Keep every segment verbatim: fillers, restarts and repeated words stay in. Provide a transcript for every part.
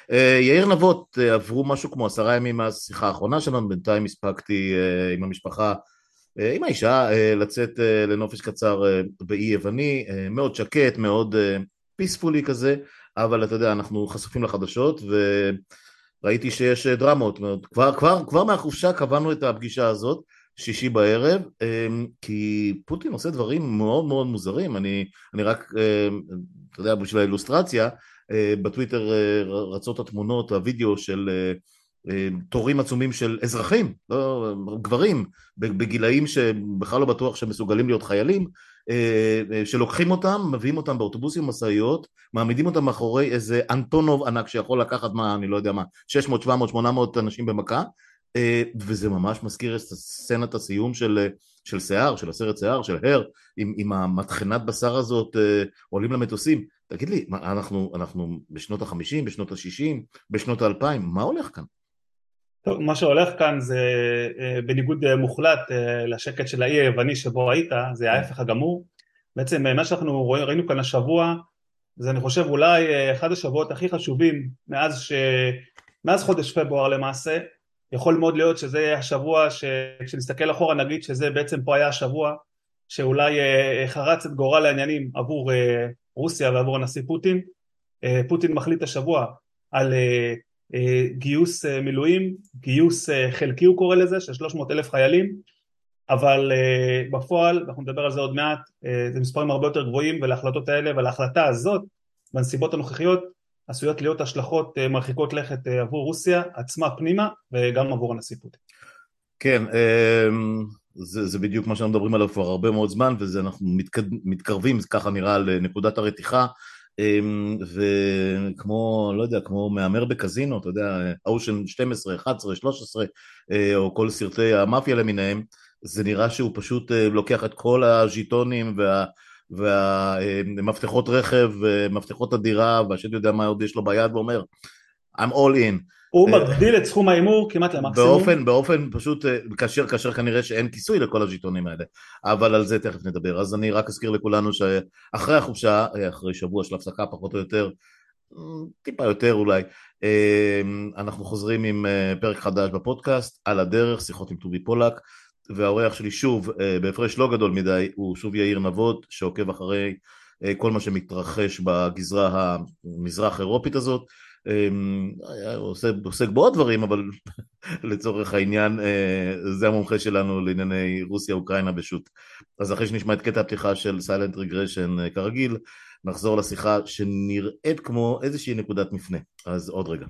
יאיר נבות, עברו משהו כמו עשרה ימים מהשיחה האחרונה שלנו, בינתיים הספקתי עם המשפחה, עם האישה, לצאת לנופש קצר באי יווני, מאוד שקט, מאוד פיספולי כזה, אבל אתה יודע, אנחנו חשופים לחדשות, וראיתי שיש דרמות, כבר, כבר, כבר מהחופשה קבענו את הפגישה הזאת, שישי בערב, כי פוטין עושה דברים מאוד מאוד מוזרים, אני, אני רק, אתה יודע, בשביל האילוסטרציה, בטוויטר רצות התמונות, הווידאו של תורים עצומים של אזרחים, לא, גברים, בגילאים שבכלל לא בטוח שמסוגלים להיות חיילים, שלוקחים אותם, מביאים אותם באוטובוסים ומסעיות, מעמידים אותם מאחורי איזה אנטונוב ענק שיכול לקחת מה, אני לא יודע מה, שש מאות, שבע מאות, שמונה מאות אנשים במכה, וזה ממש מזכיר את סצנת הסיום של, של שיער, של הסרט שיער, של הר, עם, עם המטחנת בשר הזאת, עולים למטוסים. תגיד לי, אנחנו, אנחנו בשנות החמישים, בשנות השישים, בשנות האלפיים, מה הולך כאן? טוב, מה שהולך כאן זה בניגוד מוחלט לשקט של האי היווני שבו היית, זה ההפך הגמור. בעצם מה שאנחנו ראינו כאן השבוע, זה אני חושב אולי אחד השבועות הכי חשובים מאז, ש... מאז חודש פברואר למעשה. יכול מאוד להיות שזה יהיה השבוע שכשנסתכל אחורה נגיד שזה בעצם פה היה השבוע שאולי חרץ את גורל העניינים עבור רוסיה ועבור הנשיא פוטין. פוטין מחליט השבוע על גיוס מילואים, גיוס חלקי הוא קורא לזה, של שלוש מאות אלף חיילים, אבל בפועל, אנחנו נדבר על זה עוד מעט, זה מספרים הרבה יותר גבוהים, ולהחלטות האלה ולהחלטה הזאת, בנסיבות הנוכחיות, עשויות להיות השלכות מרחיקות לכת עבור רוסיה, עצמה פנימה, וגם עבור הנשיא פוטין. כן, זה, זה בדיוק מה שאנחנו מדברים עליו כבר הרבה מאוד זמן, וזה אנחנו מתקד, מתקרבים, ככה נראה, לנקודת הרתיחה, וכמו, לא יודע, כמו מאמר בקזינו, אתה יודע, אושן שתים עשרה, אחת עשרה, שלוש עשרה, או כל סרטי המאפיה למיניהם, זה נראה שהוא פשוט לוקח את כל הז'יטונים וה... והמפתחות רכב ומפתחות הדירה והשני יודע מה עוד יש לו ביד ואומר I'm all in. הוא מגדיל את סכום האימור כמעט למקסימום. באופן, באופן פשוט כאשר, כאשר כנראה שאין כיסוי לכל הז'יטונים האלה, אבל על זה תכף נדבר. אז אני רק אזכיר לכולנו שאחרי החופשה, אחרי שבוע של הפסקה פחות או יותר, טיפה יותר אולי, אנחנו חוזרים עם פרק חדש בפודקאסט, על הדרך, שיחות עם טובי פולק, והאורח שלי שוב, בהפרש לא גדול מדי, הוא שוב יאיר נבות, שעוקב אחרי כל מה שמתרחש בגזרה המזרח אירופית הזאת, הוא עוסק בעוד דברים, אבל לצורך העניין זה המומחה שלנו לענייני רוסיה אוקראינה בשו"ת. אז אחרי שנשמע את קטע הפתיחה של Silent Regression כרגיל, נחזור לשיחה שנראית כמו איזושהי נקודת מפנה. אז עוד רגע.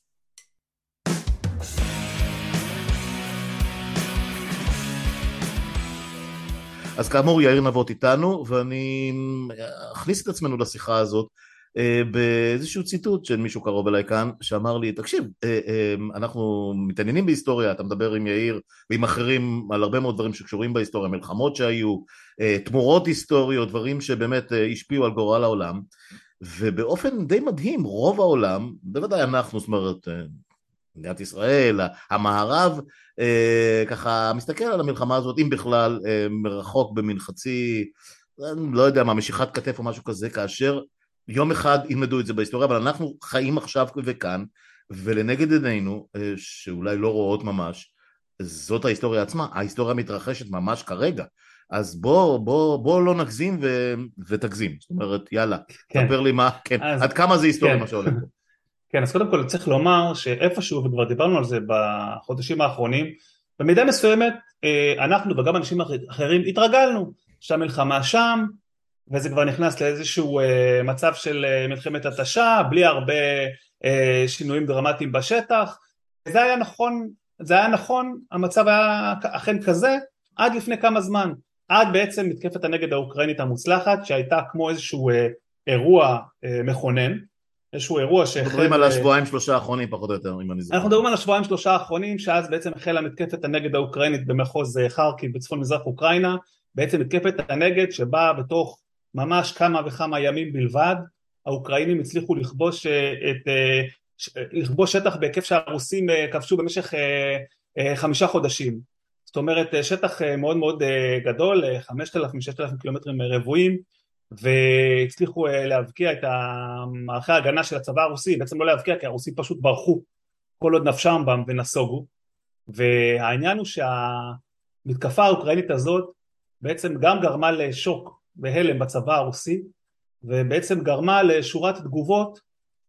אז כאמור יאיר נבות איתנו, ואני אכניס את עצמנו לשיחה הזאת באיזשהו ציטוט של מישהו קרוב אליי כאן, שאמר לי, תקשיב, אנחנו מתעניינים בהיסטוריה, אתה מדבר עם יאיר ועם אחרים על הרבה מאוד דברים שקשורים בהיסטוריה, מלחמות שהיו, תמורות היסטוריות, דברים שבאמת השפיעו על גורל העולם, ובאופן די מדהים, רוב העולם, בוודאי אנחנו, זאת אומרת, מדינת ישראל, המערב, ככה מסתכל על המלחמה הזאת, אם בכלל מרחוק במין חצי, לא יודע מה, משיכת כתף או משהו כזה, כאשר יום אחד ילמדו את זה בהיסטוריה, אבל אנחנו חיים עכשיו וכאן, ולנגד עינינו, שאולי לא רואות ממש, זאת ההיסטוריה עצמה, ההיסטוריה מתרחשת ממש כרגע, אז בוא, בוא, בוא לא נגזים ו... ותגזים, זאת אומרת, יאללה, כן. תספר לי מה, כן, אז, עד כמה זה היסטוריה כן. מה שהולך פה. כן, אז קודם כל צריך לומר שאיפשהו, וכבר דיברנו על זה בחודשים האחרונים, במידה מסוימת אנחנו וגם אנשים אחרים התרגלנו שהמלחמה שם, וזה כבר נכנס לאיזשהו מצב של מלחמת התשה, בלי הרבה שינויים דרמטיים בשטח. זה היה נכון, זה היה נכון, המצב היה אכן כזה, עד לפני כמה זמן, עד בעצם מתקפת הנגד האוקראינית המוצלחת, שהייתה כמו איזשהו אירוע מכונן, איזשהו אירוע שהחל... אנחנו מדברים על השבועיים שלושה האחרונים פחות או יותר, אם אני זוכר. אנחנו מדברים על השבועיים שלושה האחרונים, שאז בעצם החלה מתקפת הנגד האוקראינית במחוז חרקיב בצפון מזרח אוקראינה, בעצם מתקפת הנגד שבאה בתוך ממש כמה וכמה ימים בלבד, האוקראינים הצליחו לכבוש את, לכבוש שטח בהיקף שהרוסים כבשו במשך חמישה חודשים. זאת אומרת, שטח מאוד מאוד גדול, חמשת אלפים, ששת אלפים קילומטרים רבועים, והצליחו להבקיע את מערכי ההגנה של הצבא הרוסי, בעצם לא להבקיע כי הרוסים פשוט ברחו כל עוד נפשם בם ונסוגו, והעניין הוא שהמתקפה האוקראינית הזאת בעצם גם גרמה לשוק בהלם בצבא הרוסי, ובעצם גרמה לשורת תגובות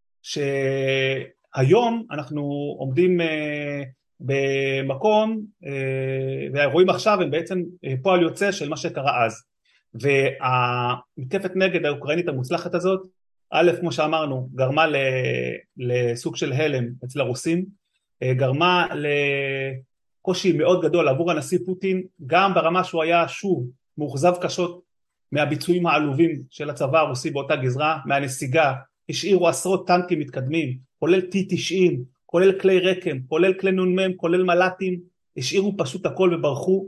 שהיום אנחנו עומדים במקום, והאירועים עכשיו הם בעצם פועל יוצא של מה שקרה אז. והמתקפת נגד האוקראינית המוצלחת הזאת, א', כמו שאמרנו, גרמה לסוג של הלם אצל הרוסים, גרמה לקושי מאוד גדול עבור הנשיא פוטין, גם ברמה שהוא היה שוב מאוכזב קשות מהביצועים העלובים של הצבא הרוסי באותה גזרה, מהנסיגה, השאירו עשרות טנקים מתקדמים, כולל טי תשעים, כולל כלי רקם, כולל כלי נ"מ, כולל מל"טים, השאירו פשוט הכל וברחו.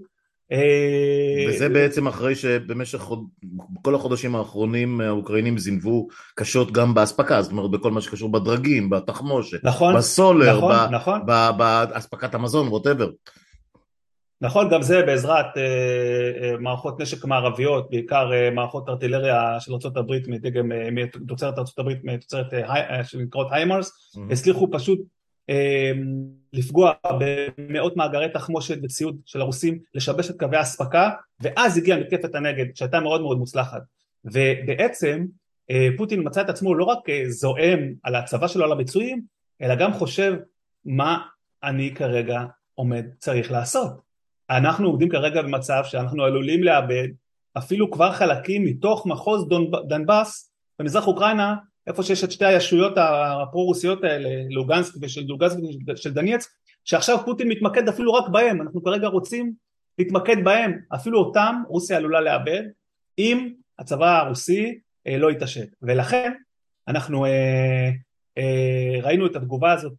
וזה בעצם אחרי שבמשך כל החודשים האחרונים האוקראינים זינבו קשות גם בהספקה, זאת אומרת בכל מה שקשור בדרגים, בתחמושת, נכון, בסולר, נכון, ב- נכון. בהספקת המזון, whatever. נכון, גם זה בעזרת אה, אה, מערכות נשק מערביות, בעיקר אה, מערכות ארטילריה של ארצות הברית, מדגם, אה, מתוצרת ארצות הברית, מתוצרת אה, שנקראות היימרס, mm-hmm. הצליחו פשוט אה, לפגוע במאות מאגרי תחמושת וציוד של הרוסים, לשבש את קווי ההספקה, ואז הגיעה מתקפת הנגד, שהייתה מאוד מאוד מוצלחת. ובעצם אה, פוטין מצא את עצמו לא רק אה, זועם על הצבא שלו, על הביצועים, אלא גם חושב מה אני כרגע עומד צריך לעשות. אנחנו עובדים כרגע במצב שאנחנו עלולים לאבד אפילו כבר חלקים מתוך מחוז דנבאס במזרח אוקראינה, איפה שיש את שתי הישויות הפרו-רוסיות האלה, לוגנסק ושל לוגנסק ושל דנייצק, שעכשיו פוטין מתמקד אפילו רק בהם. אנחנו כרגע רוצים להתמקד בהם, אפילו אותם רוסיה עלולה לאבד אם הצבא הרוסי לא יתעשת. ולכן אנחנו ראינו את התגובה הזאת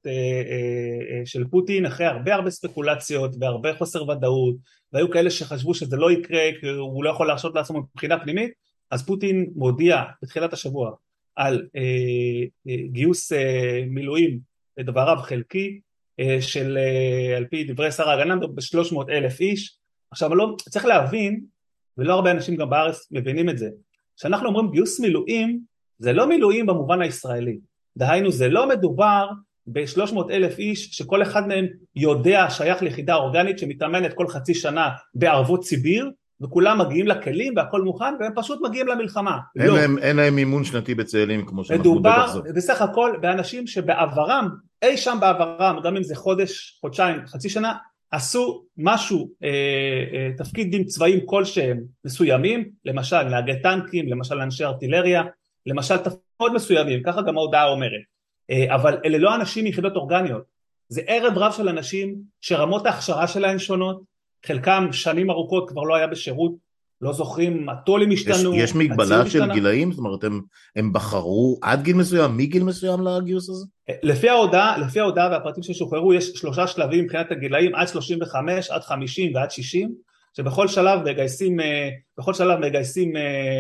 של פוטין אחרי הרבה הרבה ספקולציות והרבה חוסר ודאות, והיו כאלה שחשבו שזה לא יקרה כי הוא לא יכול להרשות לעצמו מבחינה פנימית. אז פוטין מודיע בתחילת השבוע על גיוס מילואים לדבריו חלקי של, על פי דברי שר ההגנה, ב-שלוש מאות אלף איש. עכשיו לא, צריך להבין, ולא הרבה אנשים גם בארץ מבינים את זה, שאנחנו אומרים גיוס מילואים, זה לא מילואים במובן הישראלי. דהיינו, זה לא מדובר ב-שלוש מאות אלף איש שכל אחד מהם יודע שייך ליחידה אורגנית שמתאמנת כל חצי שנה בערבות סיביר, וכולם מגיעים לכלים והכל מוכן, והם פשוט מגיעים למלחמה. אין, לא. להם, אין להם מימון שנתי בצאלים כמו שאנחנו מדובר בטח זאת. בסך הכל באנשים שבעברם, אי שם בעברם, גם אם זה חודש, חודשיים, חצי שנה, עשו משהו, אה, אה, תפקידים צבאיים כלשהם מסוימים, למשל נהגי טנקים, למשל אנשי ארטילריה, למשל תפקידים מסוימים, ככה גם ההודעה אומרת. אה, אבל אלה לא אנשים מיחידות אורגניות, זה ערב רב של אנשים שרמות ההכשרה שלהם שונות, חלקם שנים ארוכות כבר לא היה בשירות, לא זוכרים, הטולים השתנו. יש, יש מגבלה של השתנה. גילאים? זאת אומרת, הם, הם בחרו עד גיל מסוים, מגיל מסוים לגיוס הזה? לפי ההודעה, לפי ההודעה והפרטים ששוחררו, יש שלושה שלבים מבחינת הגילאים, עד שלושים וחמש, עד חמישים ועד שישים, שבכל שלב מגייסים, בכל שלב מגייסים אה,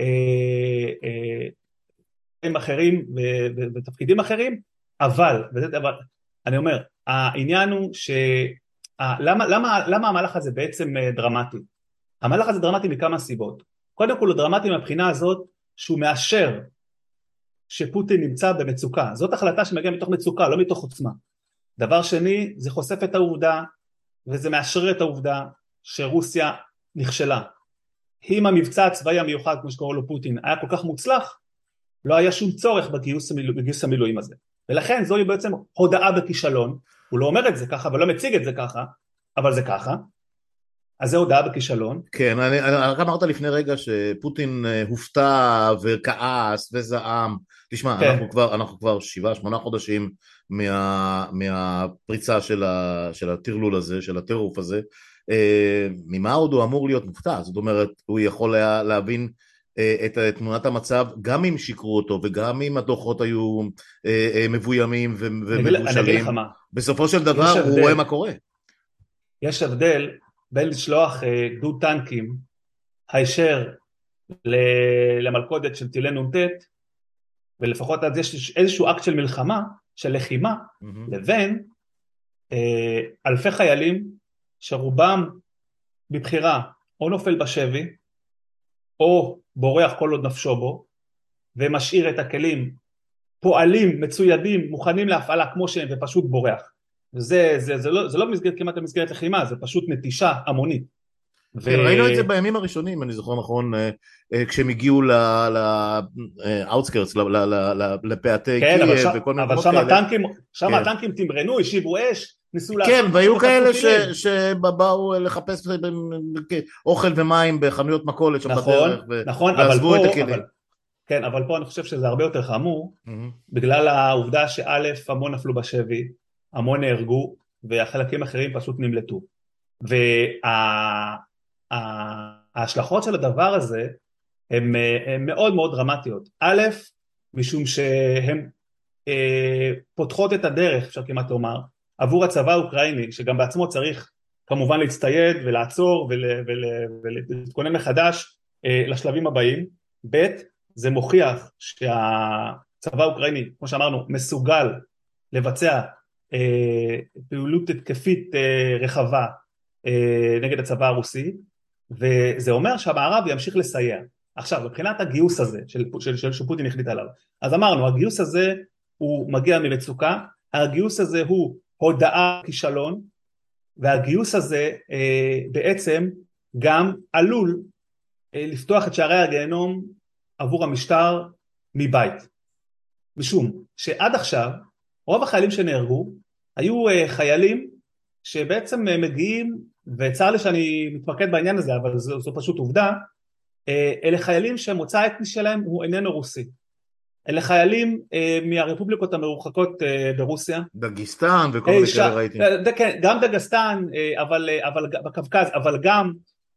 אה, אה, אחרים ותפקידים אחרים, אבל, וזה דבר, אני אומר, העניין הוא ש... למה, למה, למה המהלך הזה בעצם דרמטי? המהלך הזה דרמטי מכמה סיבות. קודם כל הוא דרמטי מהבחינה הזאת שהוא מאשר שפוטין נמצא במצוקה. זאת החלטה שמגיעה מתוך מצוקה, לא מתוך עוצמה. דבר שני, זה חושף את העובדה, וזה מאשר את העובדה שרוסיה נכשלה. אם המבצע הצבאי המיוחד, כמו שקורא לו פוטין, היה כל כך מוצלח, לא היה שום צורך בגיוס, בגיוס המילואים הזה. ולכן זוהי בעצם הודעה בכישלון. הוא לא אומר את זה ככה ולא מציג את זה ככה, אבל זה ככה. אז זה הודעה בכישלון. כן, אני, רק אמרת לפני רגע שפוטין הופתע וכעס וזעם. תשמע, כן. אנחנו כבר, אנחנו כבר שבעה, שמונה חודשים מה, מהפריצה של, ה, של הטרלול הזה, של הטירוף הזה. ממה עוד הוא אמור להיות מופתע? זאת אומרת, הוא יכול לה, להבין את תמונת המצב, גם אם שיקרו אותו, וגם אם הדוחות היו מבוימים ומבושלים. בסופו של דבר הוא רואה מה קורה. יש הבדל בין לשלוח גדוד טנקים הישר למלכודת של טילי נ"ט, ולפחות אז יש איזשהו אקט של מלחמה, של לחימה, mm-hmm. לבין אה, אלפי חיילים שרובם בבחירה או נופל בשבי, או בורח כל עוד נפשו בו, ומשאיר את הכלים פועלים, מצוידים, מוכנים להפעלה כמו שהם, ופשוט בורח. וזה, זה, זה לא, זה לא במסגרת, כמעט במסגרת לחימה, זה פשוט נטישה המונית. ו... כן, ראינו את זה בימים הראשונים, אני זוכר נכון, כשהם הגיעו לאוטסקרטס, לפאתי קייב וכל מיני מקומות כאלה. אבל שם הטנקים, שם הטנקים תמרנו, השיבו אש, ניסו לעשות... כן, והיו כאלה שבאו לחפש אוכל ומים בחנויות מכולת שם בדרך, ועזבו את הכלים. כן, אבל פה אני חושב שזה הרבה יותר חמור, בגלל העובדה שא' המון נפלו בשבי, המון נהרגו, והחלקים אחרים פשוט נמלטו. וההשלכות של הדבר הזה, הן מאוד מאוד דרמטיות. א', משום שהן פותחות את הדרך, אפשר כמעט לומר, עבור הצבא האוקראיני, שגם בעצמו צריך כמובן להצטייד ולעצור ולהתכונן מחדש לשלבים הבאים. ב', זה מוכיח שהצבא האוקראיני, כמו שאמרנו, מסוגל לבצע אה, פעילות התקפית אה, רחבה אה, נגד הצבא הרוסי, וזה אומר שהמערב ימשיך לסייע. עכשיו, מבחינת הגיוס הזה, של, של, של שפוטין החליט עליו, אז אמרנו, הגיוס הזה הוא מגיע ממצוקה, הגיוס הזה הוא הודעה כישלון, והגיוס הזה אה, בעצם גם עלול אה, לפתוח את שערי הגיהנום עבור המשטר מבית. משום שעד עכשיו, רוב החיילים שנהרגו, היו חיילים שבעצם מגיעים, וצר לי שאני מתמקד בעניין הזה, אבל זו, זו פשוט עובדה, אלה חיילים שמוצא האתני שלהם הוא איננו רוסי. אלה חיילים מהרפובליקות המרוחקות ברוסיה. דגיסטן וכל מיני כאלה ראיתי. כן, גם דגסטן, אבל, אבל בקווקז, אבל גם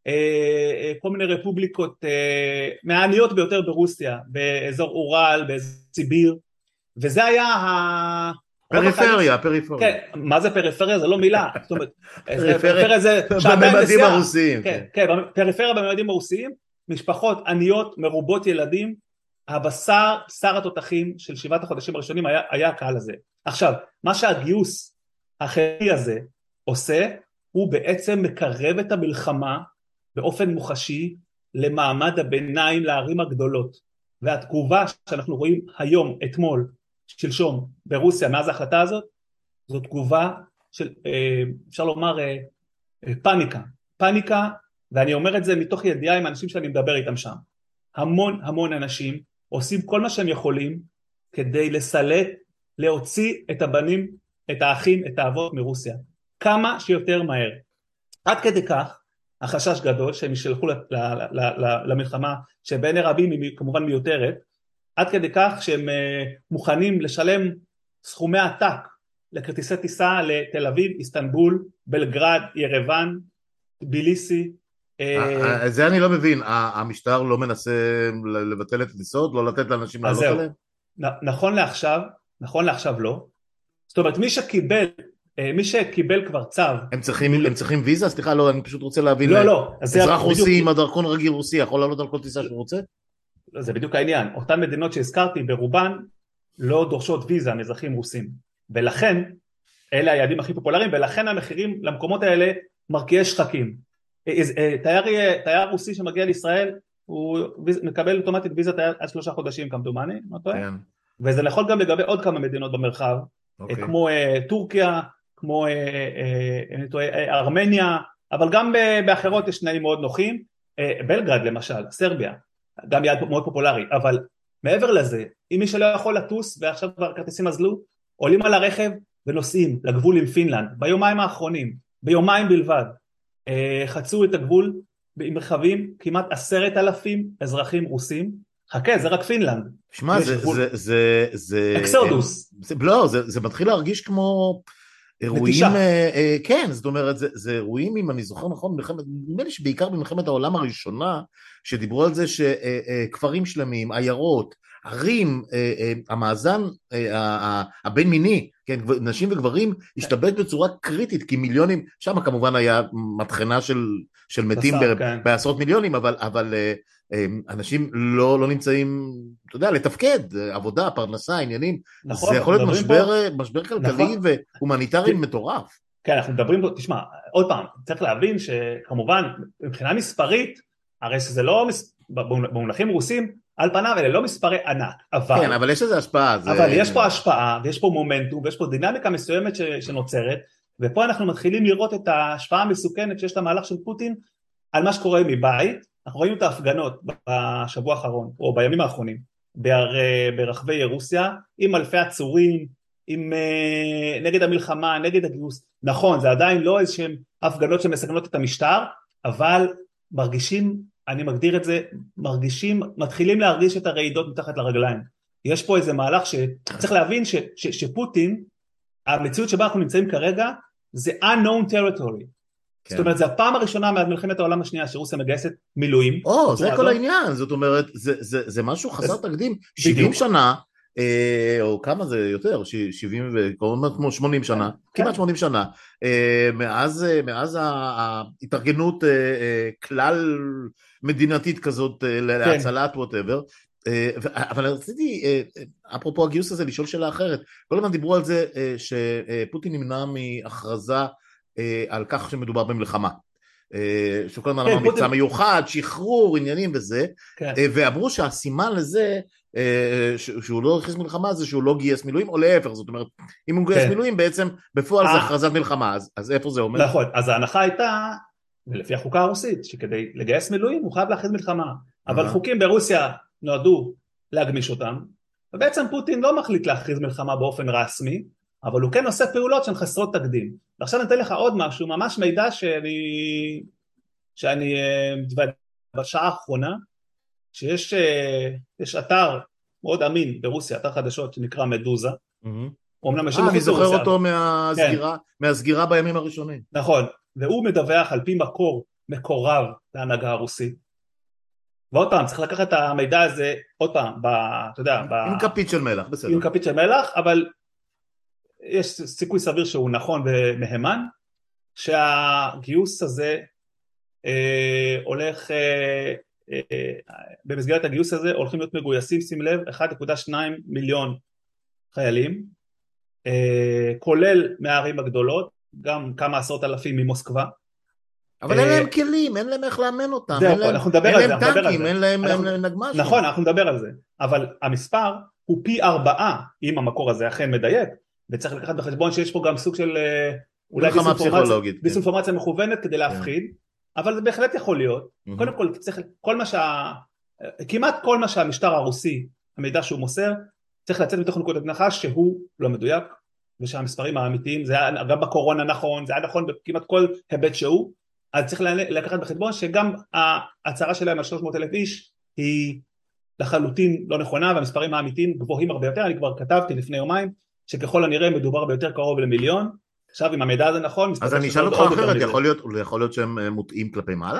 כל מיני רפובליקות מהעניות ביותר ברוסיה, באזור אורל, באזור סיביר, וזה היה ה... פריפריה, פריפריה. כן, מה זה פריפריה? זה לא מילה. זאת אומרת, פריפריה זה... בממדים הרוסיים. כן, כן, פריפריה בממדים הרוסיים, משפחות עניות, מרובות ילדים, הבשר, שר התותחים של שבעת החודשים הראשונים היה, היה הקהל הזה. עכשיו, מה שהגיוס החלקי הזה עושה, הוא בעצם מקרב את המלחמה באופן מוחשי למעמד הביניים לערים הגדולות. והתגובה שאנחנו רואים היום, אתמול, שלשום, ברוסיה, מאז ההחלטה הזאת, זו תגובה של, אפשר לומר, פאניקה. פאניקה, ואני אומר את זה מתוך ידיעה עם אנשים שאני מדבר איתם שם. המון המון אנשים עושים כל מה שהם יכולים כדי לסלט, להוציא את הבנים, את האחים, את האבות מרוסיה. כמה שיותר מהר. עד כדי כך, החשש גדול שהם ישלחו למלחמה, שבעיני רבים היא כמובן מיותרת, עד כדי כך שהם מוכנים לשלם סכומי עתק לכרטיסי טיסה לתל אביב, איסטנבול, בלגרד, ירוון, ביליסי. זה אני לא מבין, המשטר לא מנסה לבטל את הטיסות, לא לתת לאנשים לעלות עליהם? נכון לעכשיו, נכון לעכשיו לא. זאת אומרת, מי שקיבל, מי שקיבל כבר צו... הם צריכים, הם צריכים ויזה? סליחה, לא, אני פשוט רוצה להבין. לא, לא. אזרח רוסי עם הדרכון רגיל רוסי, יכול לעלות על כל טיסה שהוא רוצה? זה בדיוק העניין. אותן מדינות שהזכרתי ברובן לא דורשות ויזה מאזרחים רוסים. ולכן, אלה היעדים הכי פופולריים, ולכן המחירים למקומות האלה מרקיעי שחקים. תייר, תייר רוסי שמגיע לישראל, הוא מקבל אוטומטית ויזה תייר עד שלושה חודשים כמדומני, כן. וזה נכון גם לגבי עוד כמה מדינות במרחב, okay. כמו טורקיה, כמו ארמניה, אבל גם באחרות יש תנאים מאוד נוחים, בלגרד למשל, סרביה, גם יעד מאוד פופולרי, אבל מעבר לזה, אם מי שלא יכול לטוס, ועכשיו כבר כרטיסים אזלו, עולים על הרכב ונוסעים לגבול עם פינלנד, ביומיים האחרונים, ביומיים בלבד, חצו את הגבול עם רכבים, כמעט עשרת אלפים אזרחים רוסים, חכה, זה רק פינלנד. שמע, זה, זה, זה, זה... אקסודוס. זה, לא, זה, זה מתחיל להרגיש כמו אירועים, אה, כן, זאת אומרת, זה, זה אירועים, אם אני זוכר נכון, נדמה לי שבעיקר במלחמת העולם הראשונה, שדיברו על זה שכפרים שלמים, עיירות, ערים, המאזן הבין מיני, כן, נשים וגברים, השתבט בצורה קריטית, כי מיליונים, שם כמובן היה מטחנה של, של מתים ב, כן. בעשרות מיליונים, אבל, אבל אנשים לא, לא נמצאים, אתה יודע, לתפקד, עבודה, פרנסה, עניינים, נכון, זה יכול להיות משבר, פה... משבר כלכלי נכון. והומניטרי כן. מטורף. כן, אנחנו מדברים פה, תשמע, עוד פעם, צריך להבין שכמובן, מבחינה מספרית, הרי שזה לא, במונחים רוסים, על פניו אלה לא מספרי ענק, אבל... כן, אבל יש איזו השפעה. זה... אבל יש פה השפעה, ויש פה מומנטום, ויש פה דינמיקה מסוימת ש... שנוצרת, ופה אנחנו מתחילים לראות את ההשפעה המסוכנת שיש למהלך של פוטין, על מה שקורה מבית. אנחנו רואים את ההפגנות בשבוע האחרון, או בימים האחרונים, בר... ברחבי רוסיה, עם אלפי עצורים, עם... נגד המלחמה, נגד הגיוס. נכון, זה עדיין לא איזשהם הפגנות שמסכנות את המשטר, אבל מרגישים, אני מגדיר את זה, מרגישים, מתחילים להרגיש את הרעידות מתחת לרגליים. יש פה איזה מהלך שצריך להבין ש, ש, שפוטין, המציאות שבה אנחנו נמצאים כרגע, זה unknown territory. כן. זאת אומרת, זה הפעם הראשונה מאז מלחמת העולם השנייה, שרוסיה מגייסת מילואים. או, זה כל הזאת. העניין, זאת אומרת, זה, זה, זה משהו חסר תקדים, שבעים שנה, או כמה זה יותר, שבעים וכמו שמונים שנה, כמעט שמונים שנה, מאז, מאז ההתארגנות כלל מדינתית כזאת להצלת whatever, אבל רציתי, אפרופו הגיוס הזה, לשאול שאלה אחרת. כל הזמן דיברו על זה שפוטין נמנע מהכרזה על כך שמדובר במלחמה, שכל הזמן אמר מבצע מיוחד, שחרור, עניינים וזה, ואמרו שהסימן לזה שהוא לא הכריז מלחמה זה שהוא לא גייס מילואים, או להפך, זאת אומרת, אם הוא גייס מילואים בעצם בפועל זה הכרזת מלחמה, אז איפה זה אומר? נכון, אז ההנחה הייתה, ולפי החוקה הרוסית, שכדי לגייס מילואים הוא חייב להכריז מלחמה, אבל חוקים ברוסיה נועדו להגמיש אותם, ובעצם פוטין לא מחליט להכריז מלחמה באופן רסמי, אבל הוא כן עושה פעולות שהן חסרות תקדים. ועכשיו אני אתן לך עוד משהו, ממש מידע שאני, שאני בשעה האחרונה, שיש יש אתר מאוד אמין ברוסיה, אתר חדשות שנקרא מדוזה. אה, אני זוכר אותו מהסגירה בימים הראשונים. נכון, והוא מדווח על פי מקור מקורב להנהגה הרוסית. ועוד פעם, צריך לקחת את המידע הזה, עוד פעם, אתה יודע, עם כפית של מלח, בסדר. עם כפית של מלח, אבל יש סיכוי סביר שהוא נכון ומהימן, שהגיוס הזה הולך, במסגרת הגיוס הזה הולכים להיות מגויסים, שים לב, אחד נקודה שתיים מיליון חיילים, כולל מהערים הגדולות, גם כמה עשרות אלפים ממוסקבה. אבל אין להם כלים, אין להם איך לאמן אותם, אין להם טנקים, אין להם נגמ"שים. נכון, אנחנו נדבר על זה, אבל המספר הוא פי ארבעה, אם המקור הזה אכן מדייק, וצריך לקחת בחשבון שיש פה גם סוג של אולי דיסאינפורמציה מכוונת כדי להפחיד, אבל זה בהחלט יכול להיות. קודם כל, כל מה שה... כמעט כל מה שהמשטר הרוסי, המידע שהוא מוסר, צריך לצאת מתוך נקודת הנחה שהוא לא מדויק, ושהמספרים האמיתיים, זה היה גם בקורונה נכון, זה היה נכון בכמעט כל היבט שהוא, אז צריך לקחת בחשבון שגם ההצהרה שלהם על שלוש מאות אלף איש, היא לחלוטין לא נכונה, והמספרים האמיתיים גבוהים הרבה יותר. אני כבר כתבתי לפני יומיים, שככל הנראה מדובר ביותר קרוב למיליון. עכשיו אם המידע הזה נכון, אז אני אשאל אותך אחרת, יכול להיות, יכול להיות שהם מוטעים כלפי מעלה?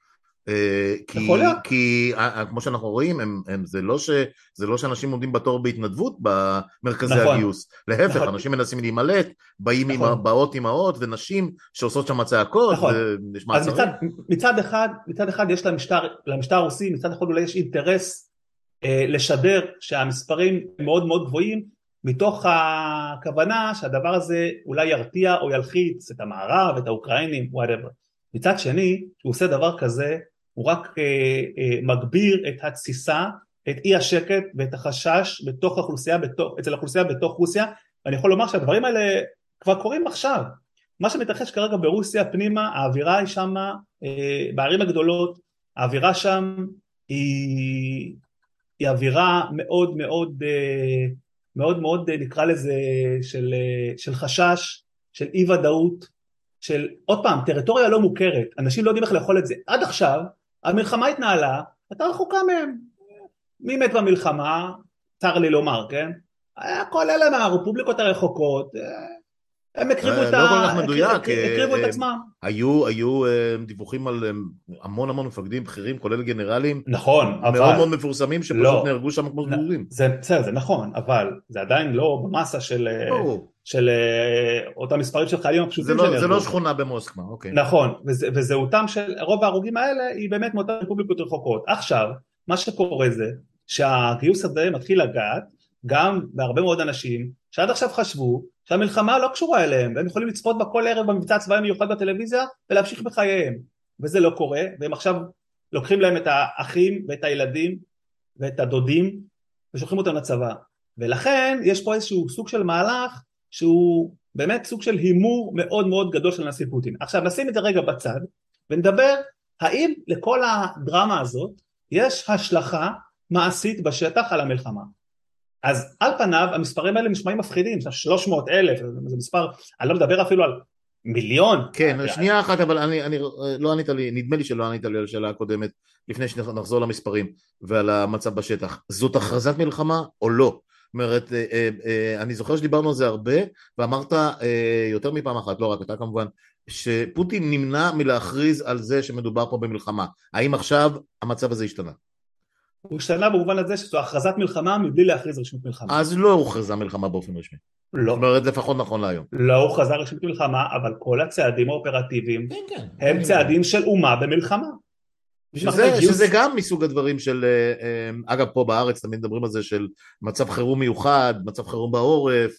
כי, כי כמו שאנחנו רואים, הם, הם, זה, לא ש, זה לא שאנשים עומדים בתור בהתנדבות במרכזי נכון, הגיוס, להפך, נכון. אנשים מנסים להימלט, באים נכון. עם באות אמהות ונשים שעושות שם צעקות, נכון. אז מצד, מצד אחד, מצד אחד יש למשטר, למשטר הרוסי, מצד אחד אולי יש אינטרס אה, לשדר שהמספרים מאוד מאוד גבוהים, מתוך הכוונה שהדבר הזה אולי ירתיע או ילחיץ את המערב, את האוקראינים, whatever. מצד שני, הוא עושה דבר כזה, הוא רק אה, אה, מגביר את התסיסה, את אי השקט ואת החשש בתוך האוכלוסייה, בתוך, אצל האוכלוסייה בתוך רוסיה, ואני יכול לומר שהדברים האלה כבר קורים עכשיו. מה שמתרחש כרגע ברוסיה פנימה, האווירה היא שם, אה, בערים הגדולות, האווירה שם היא, היא אווירה מאוד מאוד, אה, מאוד מאוד נקרא לזה של, של חשש, של אי ודאות, של עוד פעם, טריטוריה לא מוכרת, אנשים לא יודעים איך לאכול את זה. עד עכשיו, המלחמה התנהלה, אתה רחוקה מהם. מי מת במלחמה? צר לי לומר, כן? כל אלה מהרפובליקות הרחוקות, הם הקריבו את, לא כל כך מדויק, הקריבו את עצמם. היו, היו דיווחים על המון המון מפקדים בכירים, כולל גנרלים, נכון, אבל... מאוד מאוד מפורסמים, שפשוט לא, נהרגו שם כמו זבובים. זה, זה, זה נכון, אבל זה עדיין לא במסה של... של אותם מספרים של חיילים הפשוטים שנהרגו. זה לא שכונה במוסקבה, אוקיי. נכון, וזהותם של רוב ההרוגים האלה היא באמת מאותן רפובליקות רחוקות. עכשיו, מה שקורה זה שהגיוס הזה מתחיל לגעת גם בהרבה מאוד אנשים שעד עכשיו חשבו שהמלחמה לא קשורה אליהם, והם יכולים לצפות בה כל ערב במבצע הצבאי מיוחד בטלוויזיה ולהמשיך בחייהם, וזה לא קורה, והם עכשיו לוקחים להם את האחים ואת הילדים ואת הדודים ושולחים אותם לצבא, ולכן יש פה איזשהו סוג של מהלך שהוא באמת סוג של הימור מאוד מאוד גדול של נשיא פוטין. עכשיו נשים את זה רגע בצד ונדבר האם לכל הדרמה הזאת יש השלכה מעשית בשטח על המלחמה. אז על פניו המספרים האלה נשמעים מפחידים, שלוש מאות אלף, זה מספר, אני לא מדבר אפילו על מיליון. כן, שנייה אחת, אבל אני, אני לא ענית לי, נדמה לי שלא ענית לי על השאלה הקודמת, לפני שנחזור למספרים ועל המצב בשטח. זאת הכרזת מלחמה או לא? זאת אומרת, אני זוכר שדיברנו על זה הרבה, ואמרת יותר מפעם אחת, לא רק אתה כמובן, שפוטין נמנע מלהכריז על זה שמדובר פה במלחמה. האם עכשיו המצב הזה השתנה? הוא השתנה במובן הזה שזו הכרזת מלחמה מבלי להכריז רשמית מלחמה. אז לא הוכרזה מלחמה באופן רשמי. לא. זאת אומרת, לפחות נכון להיום. לא הוכרזה רשמית מלחמה, אבל כל הצעדים האופרטיביים כן, כן, הם צעדים של אומה במלחמה. שזה, שזה גם מסוג הדברים של, אגב פה בארץ תמיד מדברים על זה של מצב חירום מיוחד, מצב חירום בעורף,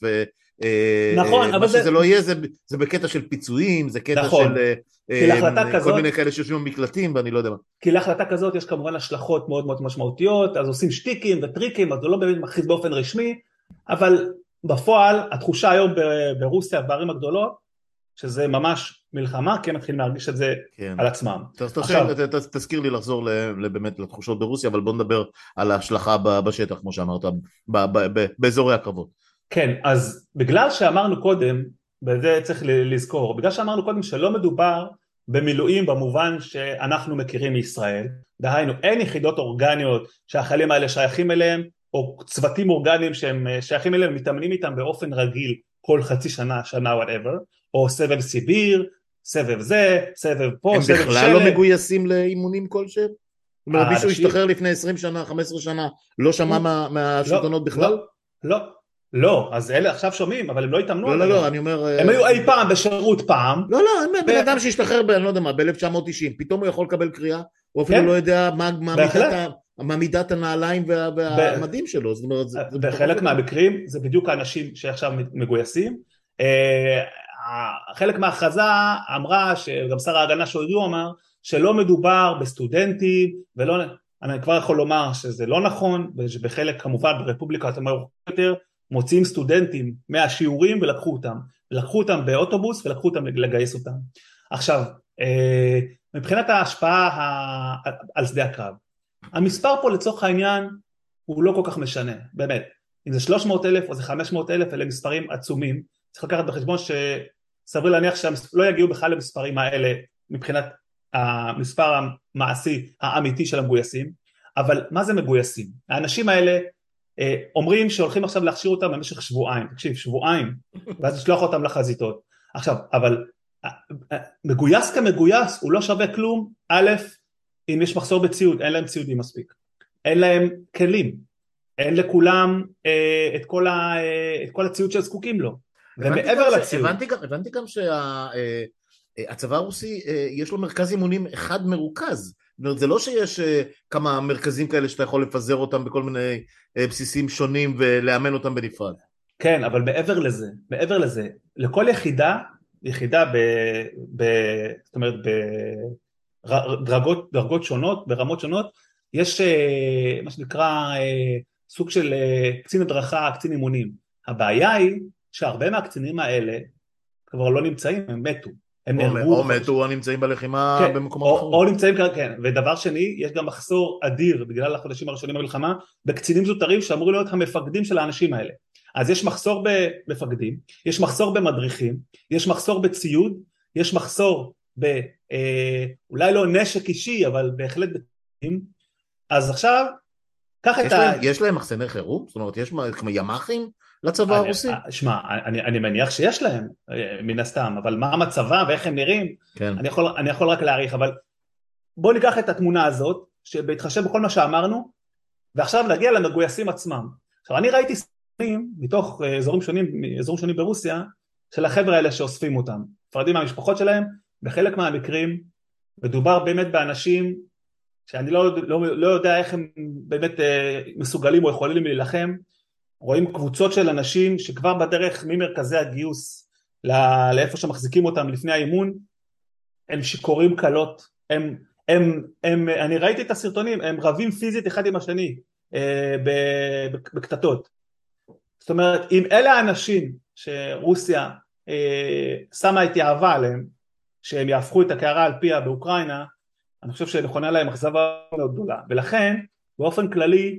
נכון, מה אבל שזה זה... לא יהיה, זה, זה בקטע של פיצויים, זה קטע נכון. של כל כזאת, מיני כאלה שיושבים במקלטים ואני לא יודע מה. כי להחלטה כזאת יש כמובן השלכות מאוד מאוד משמעותיות, אז עושים שטיקים וטריקים, אז זה לא באמת מכריז באופן רשמי, אבל בפועל התחושה היום ברוסיה, בערים הגדולות, שזה ממש מלחמה, כי הם מתחילים להרגיש את זה כן. על עצמם. עכשיו... תזכיר לי לחזור באמת לתחושות ברוסיה, אבל בוא נדבר על ההשלכה בשטח, כמו שאמרת, באזורי הקרבות. כן, אז בגלל שאמרנו קודם, וזה צריך לזכור, בגלל שאמרנו קודם שלא מדובר במילואים במובן שאנחנו מכירים מישראל, דהיינו אין יחידות אורגניות שהחיילים האלה שייכים אליהם, או צוותים אורגניים שהם שייכים אליהם, מתאמנים איתם באופן רגיל כל חצי שנה, שנה, whatever, או סבב סיביר, סבב זה, סבב פה, סבב שלג. הם בכלל לא מגויסים לאימונים כלשהם? זאת אומרת, מישהו השתחרר לפני עשרים שנה, חמש עשרה שנה, לא שמע מהשלטונות בכלל? לא, לא, אז אלה עכשיו שומעים, אבל הם לא התאמנו. לא, לא, לא, אני אומר... הם היו אי פעם בשירות פעם. לא, לא, בן אדם שהשתחרר, אני לא יודע מה, ב-אלף תשע מאות תשעים, פתאום הוא יכול לקבל קריאה, הוא אפילו לא יודע מה מידת הנעליים והמדים שלו. בחלק מהמקרים, זה בדיוק האנשים שעכשיו מגויסים. חלק מההכרזה אמרה, שגם שר ההגנה שואלו אמר, שלא מדובר בסטודנטים, ולא, אני כבר יכול לומר שזה לא נכון, ובחלק כמובן ברפובליקה אתם יותר, מוציאים סטודנטים מהשיעורים ולקחו אותם, ולקחו אותם באוטובוס ולקחו אותם לגייס אותם. עכשיו, מבחינת ההשפעה על שדה הקרב, המספר פה לצורך העניין הוא לא כל כך משנה, באמת, אם זה שלוש מאות אלף או זה חמש מאות אלף, אלה מספרים עצומים, צריך לקחת בחשבון שסביר להניח שהם לא יגיעו בכלל למספרים האלה מבחינת המספר המעשי האמיתי של המגויסים, אבל מה זה מגויסים? האנשים האלה אומרים שהולכים עכשיו להכשיר אותם במשך שבועיים, תקשיב, שבועיים, ואז לשלוח אותם לחזיתות. עכשיו, אבל מגויס כמגויס הוא לא שווה כלום, א', אם יש מחסור בציוד, אין להם ציודים מספיק, אין להם כלים, אין לכולם אה, את, כל ה, אה, את כל הציוד שזקוקים לו, ומעבר לציוד. הבנתי גם, הבנתי גם שהצבא הרוסי יש לו מרכז אימונים אחד מרוכז, זה לא שיש כמה מרכזים כאלה שאתה יכול לפזר אותם בכל מיני בסיסים שונים ולאמן אותם בנפרד. כן, אבל מעבר לזה, מעבר לזה, לכל יחידה, יחידה ב, ב, זאת אומרת, בדרגות, דרגות שונות, ברמות שונות, יש מה שנקרא סוג של קצין הדרכה, קצין אימונים. הבעיה היא שהרבה מהקצינים האלה כבר לא נמצאים, הם מתו. הם נהרגו. או מתו או נמצאים בלחימה כן, במקומות אחרים. או, או נמצאים כאן, כן. ודבר שני, יש גם מחסור אדיר בגלל החודשים הראשונים במלחמה, בקצינים זוטרים שאמורו להיות המפקדים של האנשים האלה. אז יש מחסור במפקדים, יש מחסור במדריכים, יש מחסור בציוד, יש מחסור ב, אה, אולי לא נשק אישי, אבל בהחלט בתים. אז עכשיו, קח את ה... יש להם מחסני חירום? זאת אומרת, יש כמו ימ"חים לצבא הרוסי? שמע, אני, אני מניח שיש להם, מן הסתם, אבל מה המצבה ואיך הם נראים, כן. אני, יכול, אני יכול רק להעריך, אבל בוא ניקח את התמונה הזאת, שבהתחשב בכל מה שאמרנו, ועכשיו נגיע למגויסים עצמם. עכשיו, אני ראיתי סרטים מתוך אזורים שונים, אזורים שונים ברוסיה, של החבר'ה האלה שאוספים אותם, פרדים מהמשפחות שלהם, בחלק מהמקרים, מדובר באמת באנשים, שאני לא, לא, לא יודע איך הם באמת מסוגלים או יכולים להילחם, רואים קבוצות של אנשים שכבר בדרך ממרכזי הגיוס לאיפה שמחזיקים אותם לפני האימון, הם שיכורים קלות, הם, הם, הם, אני ראיתי את הסרטונים, הם רבים פיזית אחד עם השני אה, בקטטות. זאת אומרת, אם אלה האנשים שרוסיה אה, שמה את יהבה עליהם, שהם יהפכו את הקערה על פיה באוקראינה, אני חושב שנכונה להם אכזבה מאוד גדולה. ולכן, באופן כללי,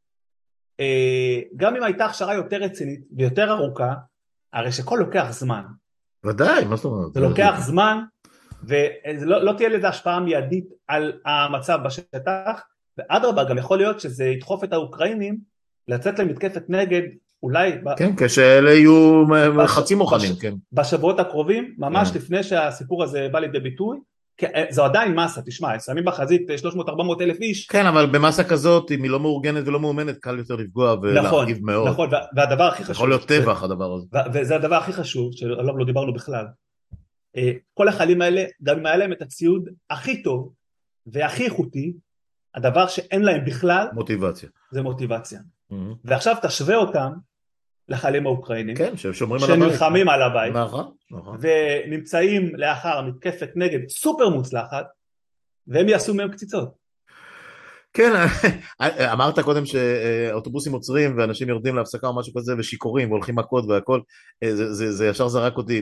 אה, גם אם הייתה הכשרה יותר רצינית ויותר ארוכה, הרי שכל לוקח זמן. ודאי, מה זאת אומרת? זה לוקח זמן, ולא לא תהיה לזה השפעה מיידית על המצב בשטח, ואדרבה, גם יכול להיות שזה ידחוף את האוקראינים לצאת למתקפת נגד, אולי... כן, כשאלה יהיו בש... חצי מוכנים, בש... כן. בשבועות הקרובים, ממש כן. לפני שהסיפור הזה בא לידי ביטוי, זו עדיין מסה, תשמע, שמים בחזית שלוש מאות ארבע מאות אלף איש. כן, אבל במסה כזאת, אם היא לא מאורגנת ולא מאומנת, קל יותר לפגוע ולהרגיב נכון, מאוד. נכון, והדבר הכי חשוב... יכול להיות טבח הדבר הזה. וזה הדבר הכי חשוב, שעליו לא דיברנו בכלל. כל החיילים האלה, גם אם היה להם את הציוד הכי טוב והכי איכותי, הדבר שאין להם בכלל, מוטיבציה. זה מוטיבציה. Mm-hmm. ועכשיו תשווה אותם לחיילים האוקראינים, כן, ששומרים על הבית. שנלחמים על הבית, נכון, נכון. ונמצאים לאחר מתקפת נגד סופר מוצלחת, והם יעשו מהם קציצות. כן, אמרת קודם שאוטובוסים עוצרים ואנשים יורדים להפסקה או משהו כזה ושיקורים והולכים מכות והכל, זה, זה, זה ישר זרק אותי,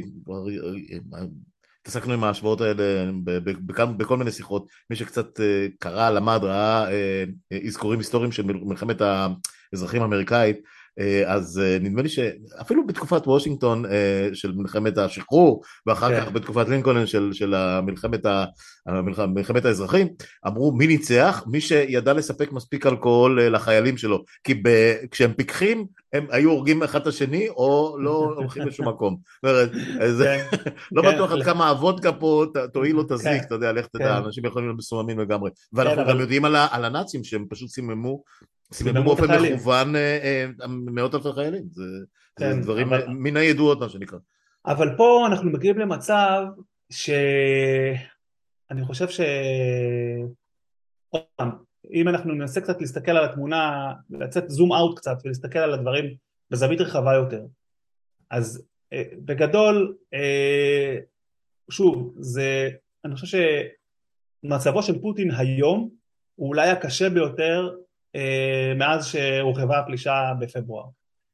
התעסקנו עם ההשוואות האלה בכל מיני שיחות, מי שקצת קרא, למד, ראה אזכורים היסטוריים של מלחמת האזרחים האמריקאית, אז נדמה לי שאפילו בתקופת וושינגטון של מלחמת השחרור ואחר כך בתקופת לינקולן של, של המלחמת, ה, מלחמת האזרחים, אמרו מי ניצח? מי שידע לספק מספיק אלכוהול לחיילים שלו, כי ב, כשהם פיקחים הם היו הורגים אחד את השני או לא הולכים לשום מקום. לא בטוח עד כמה הוודקה פה תועיל או תזיק, אתה יודע, לך תדע, אנשים יכולים להיות מסוממים לגמרי, ואנחנו גם יודעים על הנאצים שהם פשוט סיממו סיממו באופן מכוון מאות אלפי חיילים, זה דברים מן הידועות מה שנקרא. אבל פה אנחנו מגיעים למצב שאני חושב ש... אם אנחנו ננסה קצת להסתכל על התמונה, לצאת זום אאוט קצת ולהסתכל על הדברים בזווית רחבה יותר, אז בגדול, שוב, זה, אני חושב שמצבו של פוטין היום הוא אולי הקשה ביותר מאז שהורחבה הפלישה בפברואר.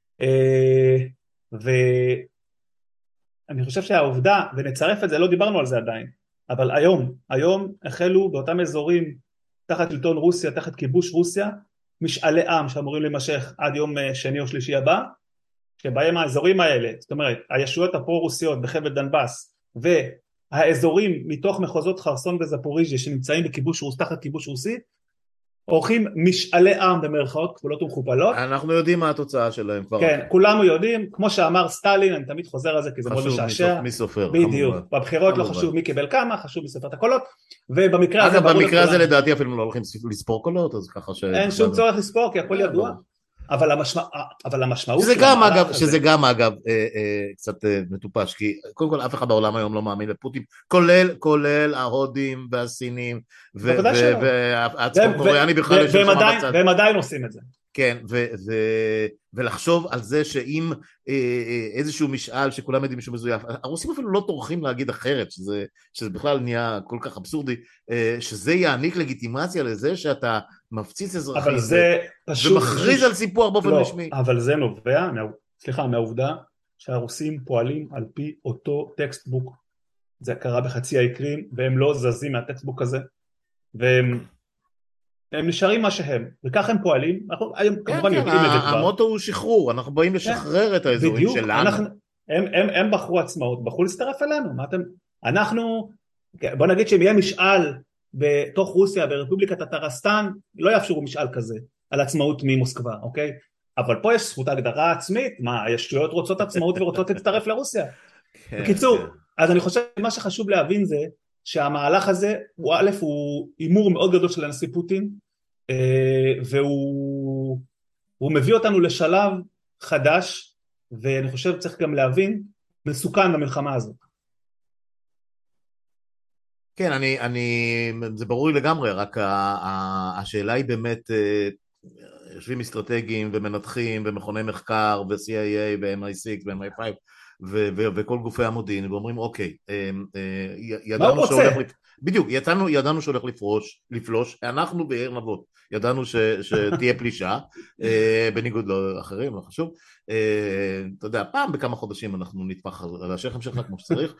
ואני חושב שהעובדה, ונצרף את זה, לא דיברנו על זה עדיין, אבל היום, היום החלו באותם אזורים תחת שלטון רוסיה, תחת כיבוש רוסיה, משאלי עם שאמורים להימשך עד יום שני או שלישי הבא, שבהם האזורים האלה, זאת אומרת, הישויות הפרו-רוסיות בחבל דנבאס, והאזורים מתוך מחוזות חרסון וזפוריז'יה שנמצאים בכיבוש רוס, תחת כיבוש רוסי, עורכים משאלי עם במרכאות כפולות ומכופלות. אנחנו יודעים מה התוצאה שלהם כבר. כן, כולנו יודעים, כמו שאמר סטלין, אני תמיד חוזר על זה כי זה מאוד משעשע. חשוב מי סופר. בדיוק, בבחירות לא חשוב מי קיבל כמה, חשוב מי סופר את הקולות, ובמקרה הזה... אגב, במקרה הזה לדעתי אפילו לא הולכים לספור קולות, אז ככה ש... אין שום צורך לספור, כי הכל ידוע. אבל המשמע, אבל המשמעות... שזה גם אגב, שזה גם אגב קצת מטופש, כי קודם כל אף אחד בעולם היום לא מאמין לפוטין, כולל, כולל ההודים והסינים, והצפון קוריאני בכלל יש שם בצד. והם עדיין עושים את זה. כן, ולחשוב על זה שאם איזשהו משאל שכולם יודעים שהוא מזויף, הרוסים אפילו לא טורחים להגיד אחרת, שזה בכלל נהיה כל כך אבסורדי, שזה יעניק לגיטימציה לזה שאתה מפציץ אזרחים ומכריז על סיפוח באופן רשמי. אבל זה נובע, סליחה, מהעובדה שהרוסים פועלים על פי אותו טקסטבוק, זה קרה בחצי האי קרים, והם לא זזים מהטקסטבוק הזה, והם הם נשארים מה שהם, וכך הם פועלים, אנחנו היום כמובן יודעים את זה כבר. המוטו הוא שחרור, אנחנו באים לשחרר את האזורים שלנו. הם בחרו עצמאות, בחרו להצטרף אלינו, מה אתם, אנחנו, בוא נגיד שאם יהיה משאל בתוך רוסיה, ברפובליקת טטרסטן, לא יאפשרו משאל כזה, על עצמאות ממוסקבה, אוקיי? אבל פה יש זכות הגדרה עצמית, מה, הישויות רוצות עצמאות ורוצות להצטרף לרוסיה. בקיצור, אז אני חושב שמה שחשוב להבין זה, שהמהלך הזה הוא א' הוא אימור מאוד גדול של הנשיא פוטין, והוא הוא מביא אותנו לשלב חדש, ואני חושב צריך גם להבין, מסוכן במלחמה הזאת. כן, אני, אני, זה ברור לי לגמרי, רק השאלה היא באמת, יושבים אסטרטגיים ומנתחים ומכוני מחקר ו-סי איי איי ו-אם איי סיקס ו-אם איי פייב, ו- ו- וכל גופי המודיעין, ואומרים אוקיי, מה הוא ידענו רוצה? שהולך, לפ... בדיוק, יצאנו, ידענו שהולך לפרוש, לפלוש, אנחנו בעיר נבות, ידענו ש- שתהיה פלישה, בניגוד לאחרים, לא חשוב, אתה יודע, פעם בכמה חודשים אנחנו נטפח על השכם שלך כמו שצריך,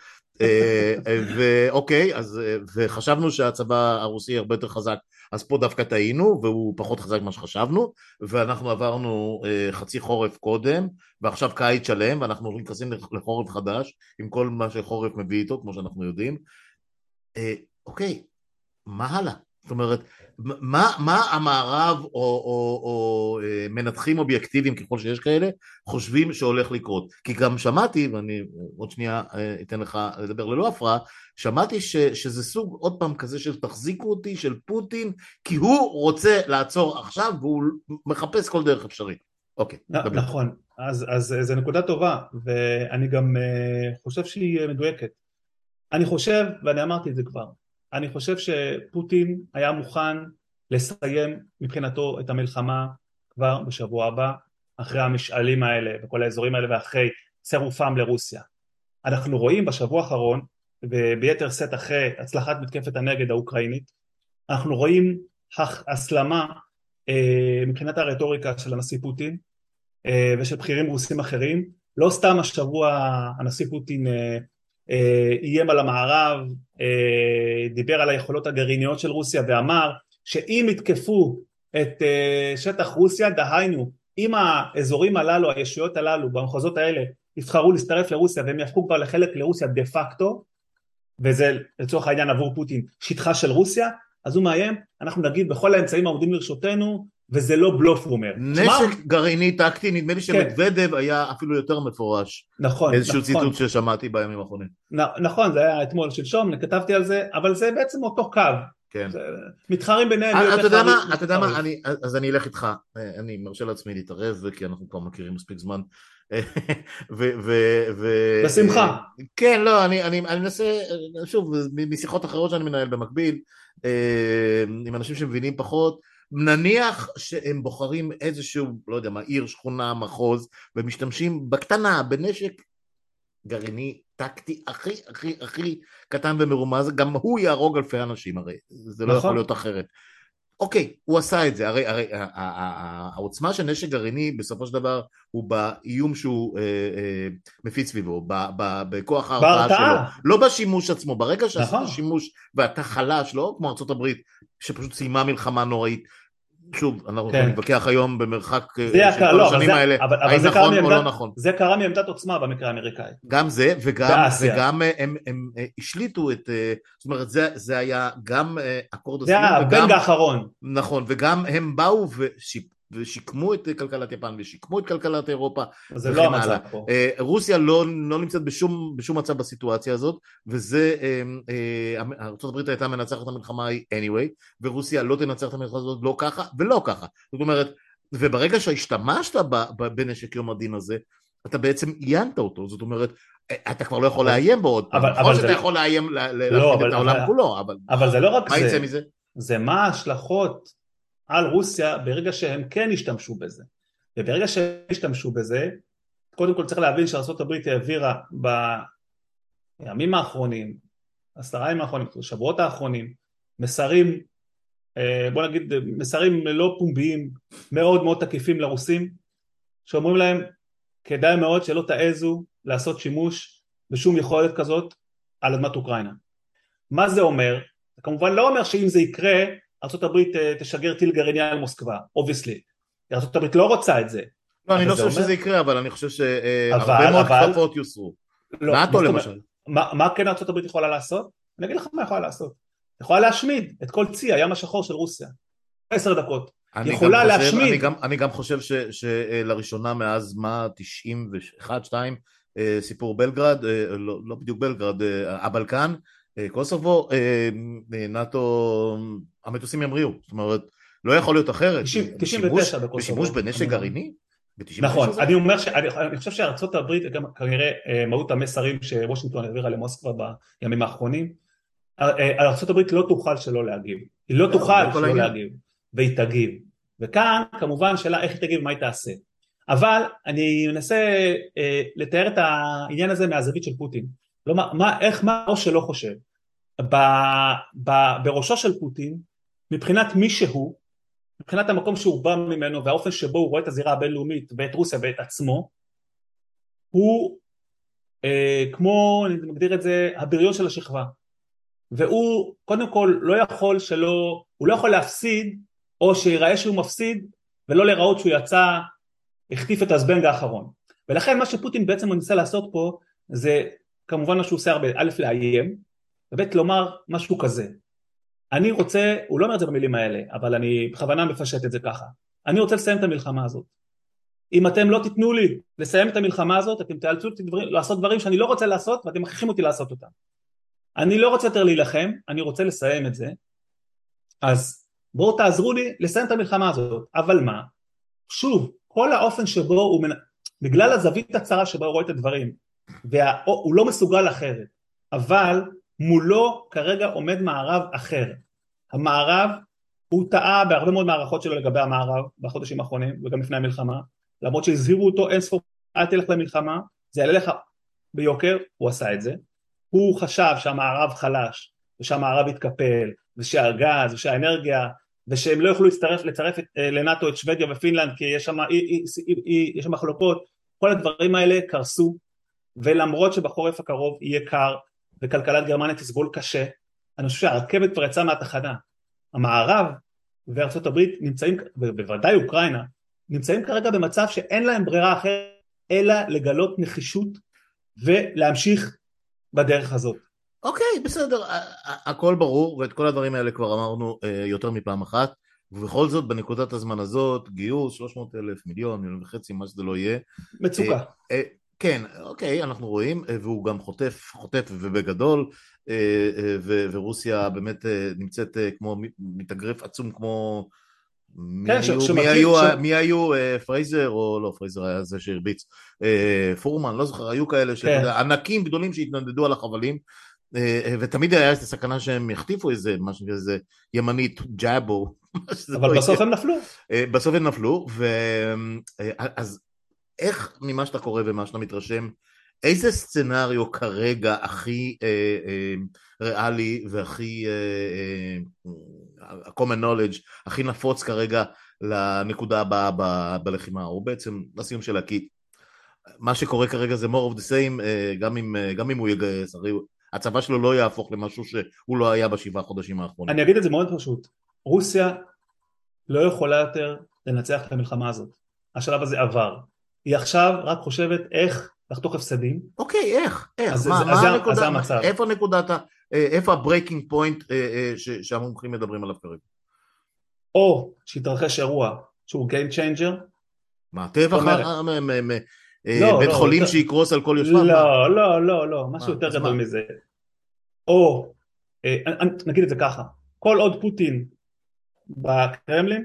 ואוקיי, אז, וחשבנו שהצבא הרוסי הרבה יותר חזק, אז פה דווקא טעינו, והוא פחות חזק ממה שחשבנו, ואנחנו עברנו חצי חורף קודם, ועכשיו קיץ שלם, ואנחנו נכנסים לחורף חדש, עם כל מה שחורף מביא איתו, כמו שאנחנו יודעים. אוקיי, מה הלאה? זאת אומרת, מה, מה המערב או, או, או מנתחים אובייקטיביים ככל שיש כאלה חושבים שהולך לקרות? כי גם שמעתי, ואני עוד שנייה אתן לך לדבר ללא הפרעה, שמעתי ש, שזה סוג עוד פעם כזה של תחזיקו אותי, של פוטין, כי הוא רוצה לעצור עכשיו והוא מחפש כל דרך אפשרית. אוקיי, דבר. נכון, אז, אז זו נקודה טובה, ואני גם חושב שהיא מדויקת. אני חושב, ואני אמרתי את זה כבר, אני חושב שפוטין היה מוכן לסיים מבחינתו את המלחמה כבר בשבוע הבא, אחרי המשאלים האלה וכל האזורים האלה ואחרי צירופם לרוסיה. אנחנו רואים בשבוע האחרון, וביתר סט אחרי הצלחת מתקפת הנגד האוקראינית, אנחנו רואים הסלמה אה, מבחינת הרטוריקה של הנשיא פוטין אה, ושל בכירים רוסים אחרים. לא סתם השבוע הנשיא פוטין אה, איים על המערב, דיבר על היכולות הגרעיניות של רוסיה ואמר שאם יתקפו את שטח רוסיה, דהיינו אם האזורים הללו, הישויות הללו במחוזות האלה יבחרו להצטרף לרוסיה והם יהפכו כבר לחלק לרוסיה דה פקטו, וזה לצורך העניין עבור פוטין שטחה של רוסיה, אז הוא מאיים, אנחנו נגיד בכל האמצעים העומדים לרשותנו, וזה לא בלוף, הוא אומר. נשק גרעיני טקטי, נדמה לי שמדוודב היה אפילו יותר מפורש. נכון. איזשהו ציטוט ששמעתי בימים האחרונים. נכון, זה היה אתמול שלשום, כתבתי על זה, אבל זה בעצם אותו קו. כן. מתחרים ביניהם. אתה יודע מה, אתה יודע מה, אז אני אלך איתך, אני מרשה לעצמי להתערב, כי אנחנו כבר מכירים מספיק זמן. בשמחה. כן, לא, אני מנסה, שוב, משיחות אחרות שאני מנהל במקביל, עם אנשים שמבינים פחות, נניח שהם בוחרים איזשהו, לא יודע מה, עיר, שכונה, מחוז, ומשתמשים בקטנה, בנשק גרעיני, טקטי, הכי, הכי, הכי קטן ומרומז, גם הוא יהרוג אלפי אנשים, הרי זה לא יכול להיות אחרת. אוקיי, הוא עשה את זה, הרי, הרי העוצמה של נשק גרעיני בסופו של דבר הוא באיום שהוא אה, אה, מפיץ סביבו, בכוח ההרתעה שלו, לא בשימוש עצמו, ברגע שעשית שימוש ואתה חלש, לא כמו ארצות הברית שפשוט סיימה מלחמה נוראית, שוב, אנחנו יכולים להתווכח היום במרחק של כל השנים האלה, האם נכון או לא נכון. זה קרה מעמדת עוצמה במקרה האמריקאי. גם זה, וגם הם השליטו את, זאת אומרת, זה היה גם אקורד הסיום. זה היה הבנג האחרון. נכון, וגם הם באו ושיקמו את כלכלת יפן, ושיקמו את כלכלת אירופה. זה לא המצב פה. רוסיה לא נמצאת בשום מצב בסיטואציה הזאת, וזה, ארצות הברית הייתה מנצחת את המלחמה anyway, ורוסיה לא תנצח את המלחמה הזאת לא ככה ולא ככה. זאת אומרת, וברגע שהשתמשת בנשק יום הדין הזה, אתה בעצם עיינת אותו, זאת אומרת, אתה כבר לא יכול לאיים בו עוד פעם, נכון שאתה יכול לאיים להפחיד את העולם כולו, אבל זה לא רק זה, זה מה ההשלכות על רוסיה ברגע שהם כן השתמשו בזה, וברגע שהם השתמשו בזה, קודם כל צריך להבין שארצות הברית העבירה בימים האחרונים, עשרה ימים האחרונים, שבועות האחרונים, מסרים, בוא נגיד, מסרים לא פומביים, מאוד מאוד תקיפים לרוסים, שאומרים להם, כדאי מאוד שלא תעזו לעשות שימוש בשום יכולת כזאת על אדמת אוקראינה. מה זה אומר? זה כמובן לא אומר שאם זה יקרה, ארצות הברית תשגר טיל גרעיני על מוסקבה, obviously. ארצות הברית לא רוצה את זה. לא, אני לא חושב שזה יקרה, אבל אני חושב שהרבה מאוד כפפות יוסרו. נאטו למשל. מה כן ארצות הברית יכולה לעשות? אני אגיד לך מה יכולה לעשות. יכולה להשמיד את כל צי הים השחור של רוסיה. עשר דקות. יכולה להשמיד. אני גם חושב שלראשונה מאז מה תשעים ואחת שתיים סיפור בלגרד, לא בדיוק בלגרד, הבלקן, קוסובו, נאטו, המטוסים ימריאו, זאת אומרת, לא יכול להיות אחרת. תשעים ותשע בקוסובו. בשימוש בנשק גרעיני? נכון, אני אומר שאני חושב שארצות הברית, כנראה מהות המסרים שוושינגטון העבירה למוסקבה בימים האחרונים, ארצות הברית לא תוכל שלא להגיב, היא לא תוכל שלא להגיב, והיא תגיב. וכאן כמובן שאלה איך היא תגיב ומה היא תעשה. אבל אני מנסה אה, לתאר את העניין הזה מהזווית של פוטין. לא, מה, מה, איך, מה או שלא חושב. ב, ב, בראשו של פוטין, מבחינת מי שהוא, מבחינת המקום שהוא בא ממנו, והאופן שבו הוא רואה את הזירה הבינלאומית, ואת רוסיה ואת עצמו, הוא אה, כמו, אני מגדיר את זה, הבריון של השכבה. והוא קודם כל לא יכול שלא, הוא לא יכול להפסיד, או שיראה שהוא מפסיד, ולא לראות שהוא יצא, החטיף את הזבנג האחרון. ולכן מה שפוטין בעצם מנסה לעשות פה, זה כמובן מה שהוא עושה הרבה, א' לאיים, וב' לומר משהו כזה. אני רוצה, הוא לא אומר את זה במילים האלה, אבל אני בכוונה מפשט את זה ככה. אני רוצה לסיים את המלחמה הזאת. אם אתם לא תיתנו לי לסיים את המלחמה הזאת, אתם תאלצו אותי לעשות דברים שאני לא רוצה לעשות, ואתם מכריחים אותי לעשות אותם. אני לא רוצה יותר להילחם, אני רוצה לסיים את זה, אז בואו תעזרו לי לסיים את המלחמה הזאת. אבל מה? שוב, כל האופן שבו הוא, בגלל הזווית הצרה שבה הוא רואה את הדברים, והוא לא מסוגל אחרת, אבל מולו כרגע עומד מערב אחר. המערב, הוא טעה בהרבה מאוד מערכות שלו לגבי המערב, בחודשים האחרונים, וגם לפני המלחמה, למרות שהזהירו אותו אין ספור, אל תלך למלחמה, זה יעלה לך ביוקר, הוא עשה את זה. הוא חשב שהמערב חלש, ושהמערב יתקפל, ושהגז, ושהאנרגיה, ושהם לא יוכלו לצרף, לצרף את, לנאטו את שוודיה ופינלנד, כי יש שם, יש שם מחלוקות, כל הדברים האלה קרסו, ולמרות שבחורף הקרוב יהיה קר, וכלכלת גרמניה תסבול קשה, אני חושב שהרכבת כבר יצאה מהתחנה. המערב וארצות הברית נמצאים, ובוודאי אוקראינה, נמצאים כרגע במצב שאין להם ברירה אחרת, אלא לגלות נחישות, ולהמשיך בדרך הזאת. אוקיי, בסדר, הכל ברור, ואת כל הדברים האלה כבר אמרנו יותר מפעם אחת, ובכל זאת בנקודת הזמן הזאת, גיוס שלוש מאות אלף, מיליון, מיליון וחצי, מה שזה לא יהיה. מצוקה. כן, אוקיי, אנחנו רואים, והוא גם חוטף, חוטף ובגדול, ורוסיה באמת נמצאת כמו מתאגרף עצום כמו... מי היו פרייזר או לא פרייזר היה זה שהרביץ פורמן לא זוכר היו כאלה ענקים גדולים שהתנדדו על החבלים ותמיד היה את הסכנה שהם יחטיפו איזה משהו כזה ימנית ג'אבו אבל בסוף הם נפלו בסוף הם נפלו אז איך ממה שאתה קורא ומה שאתה מתרשם איזה סצנריו כרגע הכי ריאלי והכי common knowledge הכי נפוץ כרגע לנקודה הבאה בלחימה או בעצם לסיום שלה כי מה שקורה כרגע זה more of the same גם אם, גם אם הוא יגייס הרי הצבא שלו לא יהפוך למשהו שהוא לא היה בשבעה חודשים האחרונים. אני אגיד את זה מאוד פשוט, רוסיה לא יכולה יותר לנצח את המלחמה הזאת, השלב הזה עבר, היא עכשיו רק חושבת איך לחתוך הפסדים. אוקיי, איך? איך? אז, מה, אז, מה אז הנקודה, זה המצב. איפה נקודת, איפה הברייקינג פוינט שהמומחים מדברים עליו כרגע? או שהתרחש אירוע שהוא game changer. מה, טבח? בית חולים שיקרוס על כל יושביו? לא, לא, לא, לא, משהו יותר גדול מזה. או, נגיד את זה ככה, כל עוד פוטין בקרמלין,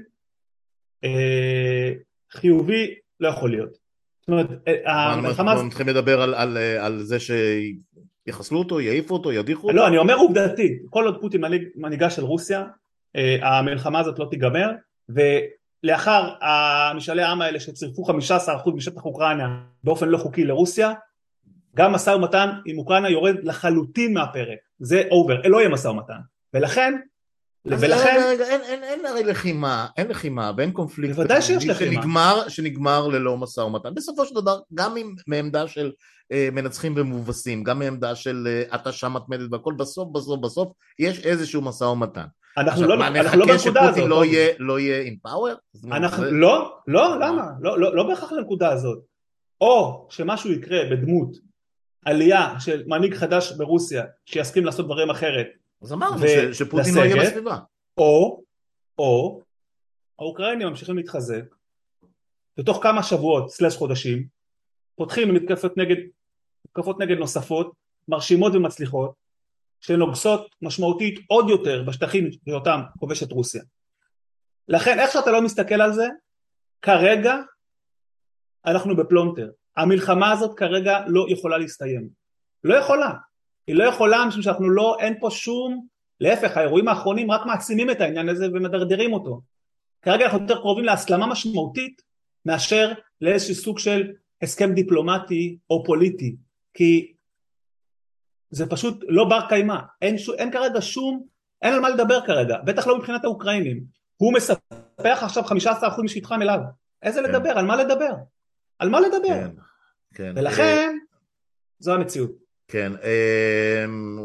חיובי לא יכול להיות. זאת אומרת, המלחמה... אנחנו צריכים לדבר על זה שיחסלו אותו, יעיפו אותו, ידיחו אותו? לא, אני אומר עובדתי, כל עוד פוטין מנהיגה של רוסיה, המלחמה הזאת לא תיגמר, ולאחר המשאלי העם האלה שצירפו חמישה עשר אחוז משטח אוקראינה באופן לא חוקי לרוסיה, גם משא ומתן עם אוקראינה יורד לחלוטין מהפרק, זה אובר, לא יהיה משא ומתן, ולכן ולכן אין הרי לחימה, אין לחימה ואין קונפליקט בוודאי שיש לחימה שנגמר ללא משא ומתן, בסופו של דבר גם מעמדה של מנצחים ומובסים, גם מעמדה של התשה מתמדת והכל, בסוף בסוף בסוף יש איזשהו משא ומתן. אנחנו לא בנקודה הזאת, לא יהיה עם פאוור? לא, לא, למה? לא בהכרח לנקודה הזאת, או שמשהו יקרה בדמות עלייה של מנהיג חדש ברוסיה שיסכים לעשות דברים אחרת, אז אמרנו שפוטין לא יהיה בסביבה. או, או, האוקראינים ממשיכים להתחזק, בתוך כמה שבועות, סלש חודשים, פותחים מתקפות נגד, מתקפות נגד נוספות, מרשימות ומצליחות, שנוגסות משמעותית עוד יותר בשטחים שאותם כובשת רוסיה. לכן, איך שאתה לא מסתכל על זה, כרגע אנחנו בפלונטר. המלחמה הזאת כרגע לא יכולה להסתיים. לא יכולה. היא לא יכולה, משום שאנחנו לא, אין פה שום, להפך, האירועים האחרונים רק מעצימים את העניין הזה ומדרדרים אותו. כרגע אנחנו יותר קרובים להסלמה משמעותית, מאשר לאיזשהו סוג של הסכם דיפלומטי או פוליטי, כי זה פשוט לא בר קיימא, אין, אין כרגע שום, אין על מה לדבר כרגע, בטח לא מבחינת האוקראינים, הוא מספח עכשיו חמישה עשר אחוז משטחם אליו, איזה כן. לדבר, על מה לדבר, על מה לדבר, כן, כן. ולכן אה... זו המציאות. כן, אה...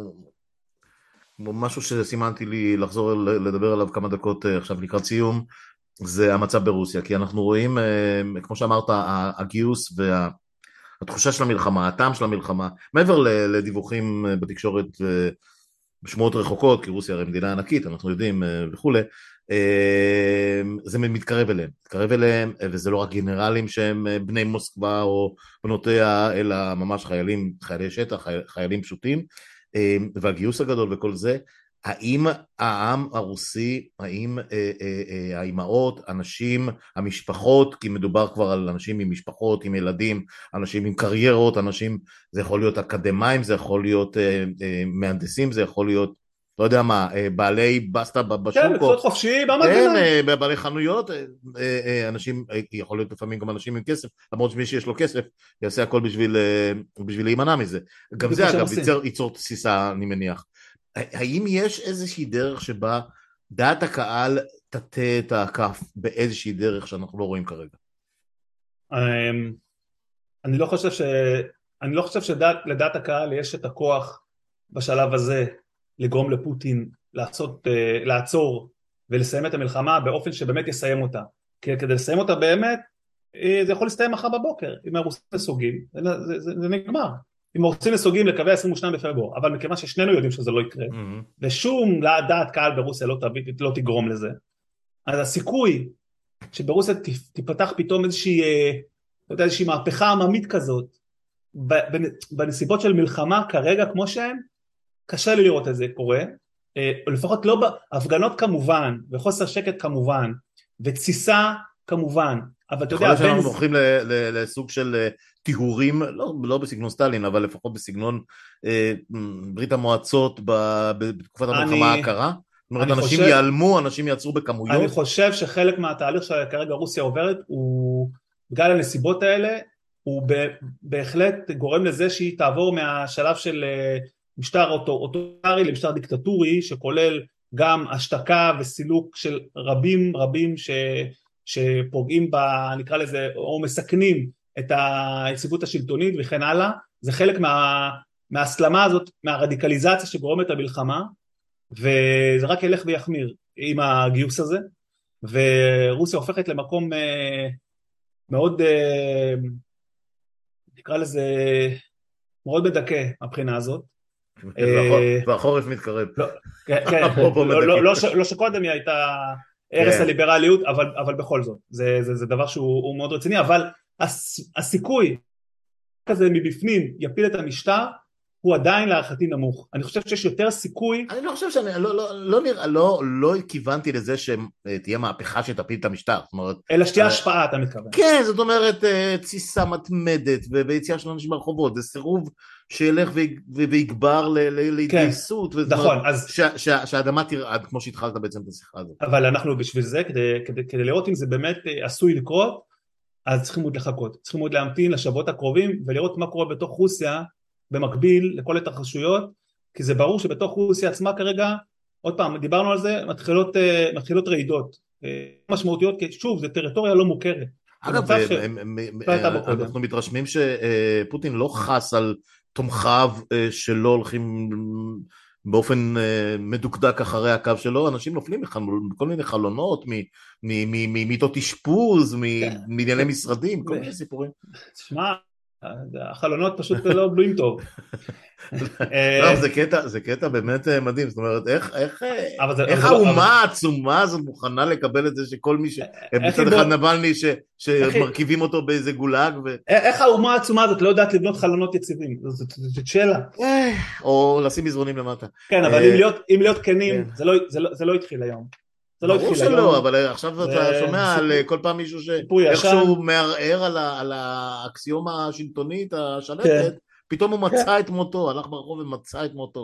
משהו שסימנתי לי לחזור לדבר עליו כמה דקות עכשיו לקראת סיום, זה המצב ברוסיה, כי אנחנו רואים, כמו שאמרת, הגיוס והתחושה של המלחמה, הטעם של המלחמה, מעבר לדיווחים בתקשורת בשמועות רחוקות, כי רוסיה הרי מדינה ענקית, אנחנו יודעים וכו', זה מתקרב אליהם, מתקרב אליהם, וזה לא רק גנרלים שהם בני מוסקבה או בנותיה, אלא ממש חיילים, חיילי שטח, חיילים פשוטים, והגיוס הגדול וכל זה. האם העם הרוסי, האם אה, אה, אה, האימהות, אנשים, המשפחות, כי מדובר כבר על אנשים עם משפחות, עם ילדים, אנשים עם קריירות, אנשים, זה יכול להיות אקדמיים, זה יכול להיות אה, אה, מהנדסים, זה יכול להיות, לא יודע מה, אה, בעלי בסטה בשוק, כן, מקצועות חופשי, במדינה. כן, אה, בעלי חנויות, אה, אה, אנשים, אה, יכול להיות לפעמים גם אנשים עם כסף, למרות שמי שיש לו כסף, יעשה הכל בשביל, אה, בשביל להימנע מזה. גם זה אגב, ייצור, ייצור תסיסה, אני מניח. האם יש איזושהי דרך שבה דעת הקהל תטה את הכף באיזושהי דרך שאנחנו לא רואים כרגע? אני לא חושב ש... אני לא חושב שלדעת הקהל יש את הכוח בשלב הזה לגרום לפוטין לעשות, לעצור ולסיים את המלחמה באופן שבאמת יסיים אותה. כי כדי לסיים אותה באמת, זה יכול להסתיים מחר בבוקר. אם הרוסים נסוגים, זה, זה, זה, זה נגמר. אם הרוסים נסוגים לקווי עשרים ושניים בפברואר, אבל מכיוון ששנינו יודעים שזה לא יקרה, mm-hmm. ושום דעת קהל ברוסיה לא, תביא, לא תגרום לזה, אז הסיכוי שברוסיה תיפתח פתאום איזושהי, לא יודע, איזושהי מהפכה עממית כזאת, בנסיבות של מלחמה כרגע כמו שהן, קשה לי לראות את זה קורה, לפחות לא בהפגנות כמובן, וחוסר שקט כמובן, ותסיסה כמובן, אבל אתה יודע... יכול להיות שאנחנו הולכים לסוג של טיהורים, לא בסגנון סטלין, אבל לפחות בסגנון ברית המועצות בתקופת המלחמה הקרה, זאת אומרת, אנשים ייעלמו, אנשים יעצרו בכמויות. אני חושב שחלק מהתהליך שכרגע רוסיה עוברת, הוא בגלל הנסיבות האלה, הוא בהחלט גורם לזה שהיא תעבור מהשלב של משטר אוטוטרי למשטר דיקטטורי, שכולל גם השתקה וסילוק של רבים רבים ש... שפוגעים בה, נקרא לזה, או מסכנים את היציבות השלטונית וכן הלאה. זה חלק מה... מהסלמה הזאת, מהרדיקליזציה שגורמת המלחמה, וזה רק ילך ויחמיר עם הגיוס הזה, ורוסיה הופכת למקום מאוד, נקרא לזה, מאוד מדכא מבחינה הזאת. והחורף מתקרב. כן, לא שקודם היא הייתה ערש הליברליות, אבל בכל זאת, זה דבר שהוא מאוד רציני, אבל הסיכוי כזה מבפנים יפיל את המשטר, הוא עדיין להערכתי נמוך. אני חושב שיש יותר סיכוי... אני לא חושב שאני, לא, לא, לא נראה, לא, לא כיוונתי לזה שתהיה מהפכה שתפיל את המשטר. זאת אומרת... אלא שתהיה השפעה, אתה מתכוון. כן, זאת אומרת, תסיסה מתמדת, ויציאה של אנשים ברחובות, זה סירוב שילך ויגבר להתגייסות. נכון, אז... שהאדמה תרעד, כמו שהתחלת בעצם את השיחה הזאת. אבל אנחנו בשביל זה, כדי לראות אם זה באמת עשוי לקרות, אז צריכים עוד לחכות. צריכים עוד להמתין לשבועות הקרובים, ולראות מה קורה בתוך רוסיה, במקביל לכל התרחשויות, כי זה ברור שבתוך רוסיה עצמה כרגע, עוד פעם, דיברנו על זה, מתחילות, מתחילות רעידות, משמעותיות, כי שוב, זה טריטוריה לא מוכרת. אגב, אנחנו מתרשמים שפוטין לא חס על תומכיו שלא הולכים באופן מדוקדק אחרי הקו שלו, אנשים נופלים מכל מיני חלונות, ממיטות אשפוז, מענייני משרדים, כל מיני סיפורים. תשמע, החלונות פשוט לא בלויים טוב. לא, זה קטע, זה קטע באמת מדהים, זאת אומרת, איך, איך, איך האומה העצומה הזאת מוכנה לקבל את זה שכל מי ש... בצד אחד נבלני שמרכיבים אותו באיזה גולג ו... איך האומה העצומה הזאת לא יודעת לבנות חלונות יציבים? זאת שאלה. או לשים מזרונים למטה. כן, אבל אם להיות כנים, זה לא התחיל היום. ברור שלא, אבל עכשיו אתה שומע על כל פעם מישהו שאיכשהו מערער על האקסיומה השלטונית השלטת, פתאום הוא מצא את מותו, הלך ברחוב ומצא את מותו.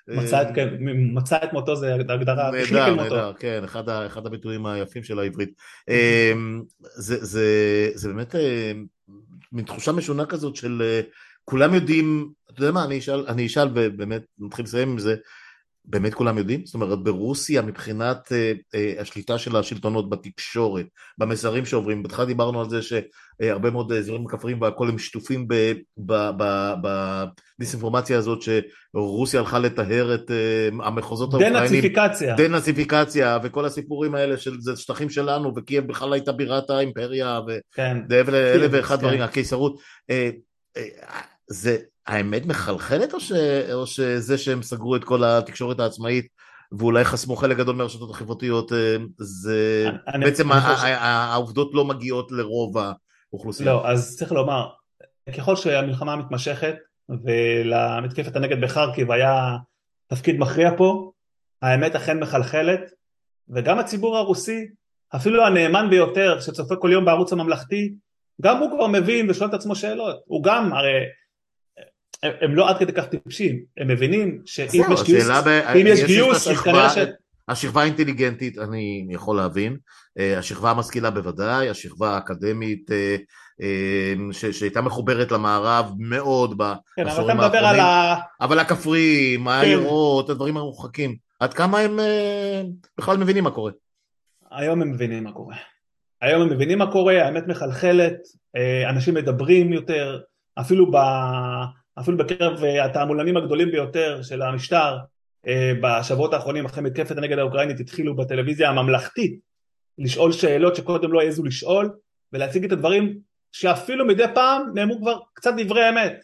מצא את, כן, מצא את מותו, זה הגדרה, החליק אל נהדר, מותו. נהדר, כן, אחד, ה- אחד הביטויים היפים של העברית. זה, זה, זה באמת מין תחושה משונה כזאת של כולם יודעים, אתה יודע מה, אני אשאל, אני אשאל ובאמת נתחיל לסיים עם זה, באמת כולם יודעים? זאת אומרת, ברוסיה מבחינת אה, אה, השליטה של השלטונות בתקשורת, במסרים שעוברים, בתחילה דיברנו על זה שהרבה מאוד אזורים כפריים והכל הם שטופים בדיסאינפורמציה הזאת שרוסיה הלכה לטהר את אה, המחוזות האוקראינים. דנאציפיקציה. דנאציפיקציה, וכל הסיפורים האלה של זה שטחים שלנו, וקייב בכלל הייתה בירת האימפריה, כן. ואלף ואחד דברים, כן. הקיסרות. אה, אה, זה... האמת מחלחלת או, ש... או שזה שהם סגרו את כל התקשורת העצמאית ואולי חסמו חלק גדול מהרשתות החברתיות, זה אני, בעצם אני ה- חושב... ה- העובדות לא מגיעות לרוב האוכלוסייה. לא, אז צריך לומר, ככל שהמלחמה מתמשכת ולמתקפת הנגד בחרקיב היה תפקיד מכריע פה, האמת אכן מחלחלת, וגם הציבור הרוסי, אפילו הנאמן ביותר שצופה כל יום בערוץ הממלכתי, גם הוא כבר מבין ושואל את עצמו שאלות, הוא גם, הרי הם, הם לא עד כדי כך טיפשים, הם מבינים שאם יש גיוס, ב... אם יש יש גיוס, אז כנראה ש... השכבה האינטליגנטית, אני יכול להבין, השכבה המשכילה בוודאי, השכבה האקדמית ש... שהייתה מחוברת למערב מאוד כן, בעשורים אבל האחרונים, ה... אבל הכפריים, העיירות, כן. הדברים המרוחקים, עד כמה הם בכלל מבינים מה קורה? היום הם מבינים מה קורה. היום הם מבינים מה קורה, האמת מחלחלת, אנשים מדברים יותר, אפילו, ב... אפילו בקרב התעמולנים הגדולים ביותר של המשטר, בשבועות האחרונים אחרי מתקפת הנגד האוקראינית התחילו בטלוויזיה הממלכתית לשאול שאלות שקודם לא העזו לשאול, ולהציג את הדברים שאפילו מדי פעם נאמרו כבר קצת דברי אמת,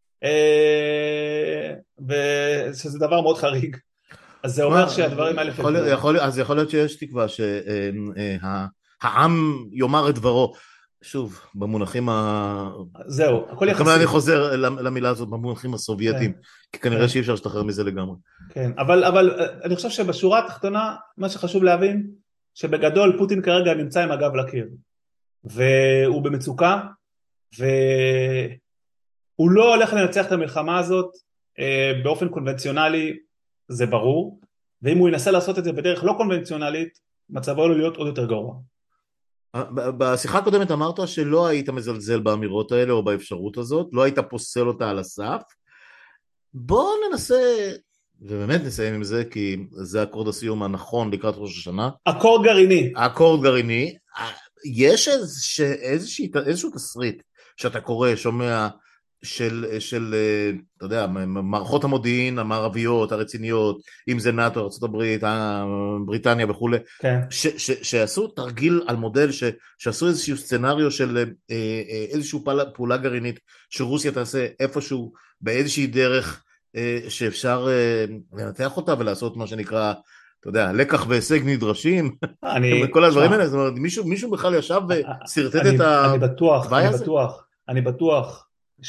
ושזה דבר מאוד חריג. אז זה אומר שהדברים האלה... יכול, יכול, אז יכול להיות שיש תקווה שהעם יאמר את דברו, שוב, במונחים ה... זהו, הכל יחסי. כלומר אני חוזר למילה הזאת, במונחים הסובייטיים, כן. כי כנראה כן. שאי אפשר לשתחרר מזה לגמרי. כן, אבל, אבל אני חושב שבשורה התחתונה, מה שחשוב להבין, שבגדול פוטין כרגע נמצא עם הגב לקיר, והוא במצוקה, והוא לא הולך לנצח את המלחמה הזאת באופן קונבנציונלי, זה ברור, ואם הוא ינסה לעשות את זה בדרך לא קונבנציונלית, מצבו עלול להיות עוד יותר גרוע. בשיחה הקודמת אמרת שלא היית מזלזל באמירות האלה או באפשרות הזאת, לא היית פוסל אותה על הסף. בואו ננסה, ובאמת נסיים עם זה, כי זה אקורד הסיום הנכון לקראת ראש השנה. אקורד גרעיני. אקורד גרעיני. יש איזושהי, איזשהו תסריט שאתה קורא, שומע, של, של, אתה יודע, מערכות המודיעין המערביות, הרציניות, אם זה נאטו, ארצות הברית, בריטניה וכו', כן. ש, ש, שעשו תרגיל על מודל, ש, שעשו איזשהו סצנריו של איזשהו פעולה, פעולה גרעינית, שרוסיה תעשה איפשהו, באיזושהי דרך, שאפשר לנתח אותה ולעשות מה שנקרא, אתה יודע, לקח והישג נדרשים, אני, וכל הדברים האלה, זאת אומרת, מישהו, מישהו בכלל ישב וסרטט את ה... אני בטוח, אני בטוח, אני בטוח,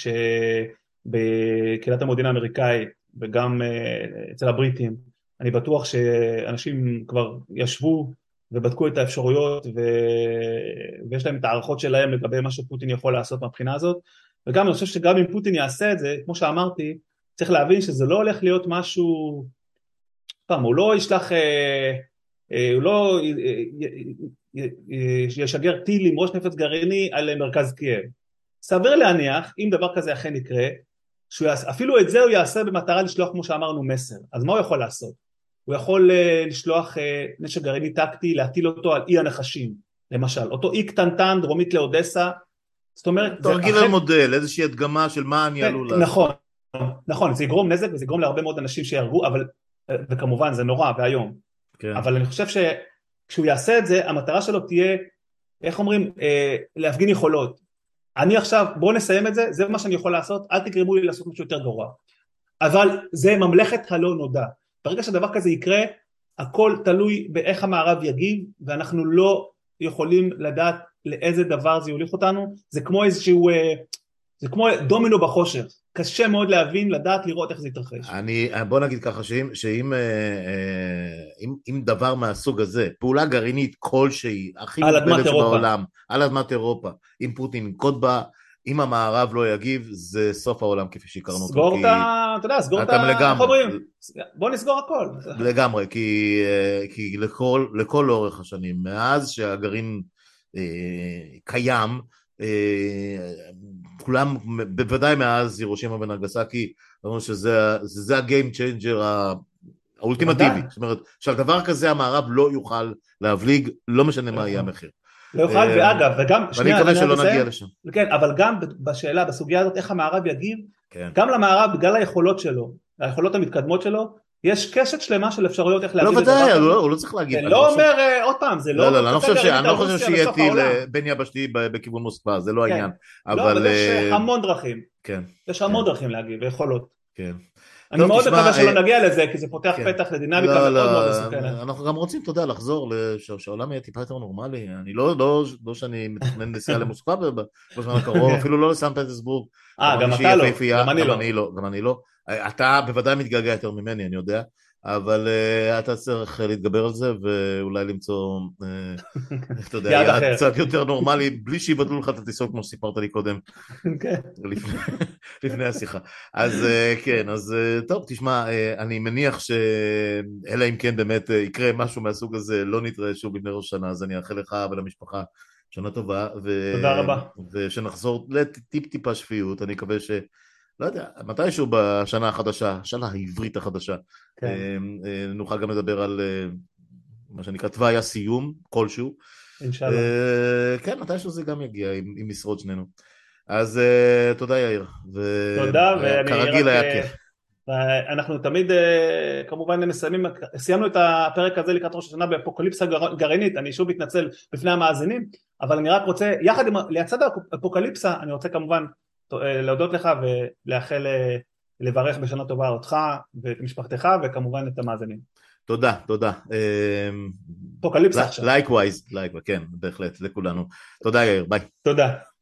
שבקהילת המודיעין האמריקאי וגם אצל הבריטים, אני בטוח שאנשים כבר ישבו ובדקו את האפשרויות ו... ויש להם את הערכות שלהם לגבי מה שפוטין יכול לעשות מהבחינה הזאת, וגם אני חושב שגם אם פוטין יעשה את זה, כמו שאמרתי, צריך להבין שזה לא הולך להיות משהו, פעם, הוא לא ישלח, הוא לא ישגר טיל עם ראש נפץ גרעיני על מרכז קייב. סביר להניח, אם דבר כזה אכן יקרה, אפילו את זה הוא יעשה במטרה לשלוח, כמו שאמרנו, מסר. אז מה הוא יכול לעשות? הוא יכול לשלוח נשק גרעיני טקטי, להטיל אותו על אי הנחשים, למשל. אותו אי קטנטן, דרומית לאודסה. זאת אומרת... תרגיל על מודל, איזושהי הדגמה של מה אני עלול לעשות. נכון, נכון, זה יגרום נזק, וזה יגרום להרבה מאוד אנשים שיהרגו, אבל, וכמובן זה נורא והיום. כן. אבל אני חושב שכשהוא יעשה את זה, המטרה שלו תהיה, איך אומרים, להפגין יכולות. אני עכשיו, בואו נסיים את זה, זה מה שאני יכול לעשות, אל תגרמו לי לעשות משהו יותר גרוע. אבל זה ממלכת הלא נודע. ברגע שהדבר כזה יקרה, הכל תלוי באיך המערב יגיב, ואנחנו לא יכולים לדעת לאיזה דבר זה יוליך אותנו, זה כמו איזשהו, זה כמו דומינו בחושך, קשה מאוד להבין, לדעת, לראות איך זה יתרחש. אני, בוא נגיד ככה, שאם, שאם אם, אם דבר מהסוג הזה, פעולה גרעינית כלשהי, הכי מוגבלת שבעולם, על אדמת אירופה, אם פוטין ינקוט בה, אם המערב לא יגיב, זה סוף העולם כפי שהכרנו אותו. סגור את ה... אתה יודע, סגור את ה... איך אומרים? בוא נסגור הכל. לגמרי, כי, כי לכל, לכל אורך השנים, מאז שהגרעין אה, קיים, אה, כולם, בוודאי מאז הירושימה ונגסקי, אמרו שזה זה, זה הגיים צ'יינג'ר האולטימטיבי. זאת אומרת, שהדבר כזה המערב לא יוכל להבליג, לא משנה מה יהיה המחיר. לא יוכל, ואגב, וגם, ואני מקווה שלא נגיע לשם. כן, אבל גם בשאלה, בסוגיה הזאת, איך המערב יגיב, גם למערב, בגלל היכולות שלו, היכולות המתקדמות שלו, יש קשת שלמה של אפשרויות איך להגיב. לא ודאי, הוא לא צריך להגיב. זה לא אומר, עוד פעם, זה לא... לא, לא, אני לא חושב שיהיה טיל בין יבשתי בכיוון מוסקבה, זה לא העניין. לא, אבל יש המון דרכים. יש המון דרכים להגיב, ויכולות. כן. אני מאוד מקווה שלא נגיע לזה, כי זה פותח פתח לדינמיקה מאוד מאוד מסוכנת. אנחנו גם רוצים, אתה יודע, לחזור, שהעולם יהיה טיפה יותר נורמלי. אני לא שאני מתכנן נסיעה למוסקבה בזמן הקרוב, אפילו לא לסן פטרסבורג. אה, גם אתה לא, גם אני לא. גם אני לא. אתה בוודאי מתגעגע יותר ממני, אני יודע, אבל אתה צריך להתגבר על זה, ואולי למצוא, אתה יודע, יעד קצת יותר נורמלי, בלי שיבטלו לך את הטיסות, כמו שסיפרת לי קודם, לפני השיחה. אז כן, אז טוב, תשמע, אני מניח שאלה אם כן באמת יקרה משהו מהסוג הזה, לא נתראה שוב לפני ראש שנה, אז אני אאחל לך ולמשפחה שנה טובה, תודה רבה. ושנחזור לטיפ טיפה שפיות, אני מקווה ש... לא יודע, מתישהו בשנה החדשה, השנה העברית החדשה, כן. נוכל גם לדבר על מה שנקרא תוואי הסיום, כלשהו. אינשאללה. כן, מתישהו זה גם יגיע, עם משרות שנינו. אז תודה יאיר. תודה, ואני כרגיל היה כיף. אנחנו תמיד כמובן מסיימים, סיימנו את הפרק הזה לקראת ראש השנה באפוקליפסה גרעינית, אני שוב מתנצל בפני המאזינים, אבל אני רק רוצה, יחד עם, ליצד האפוקליפסה, אני רוצה כמובן להודות לך ולאחל לברך בשנה טובה אותך ואת משפחתך וכמובן את המאזינים. תודה, תודה. אפוקליפסה עכשיו. לייקווייז, לייקווייז, כן, בהחלט, לכולנו. תודה יאיר, ביי. תודה.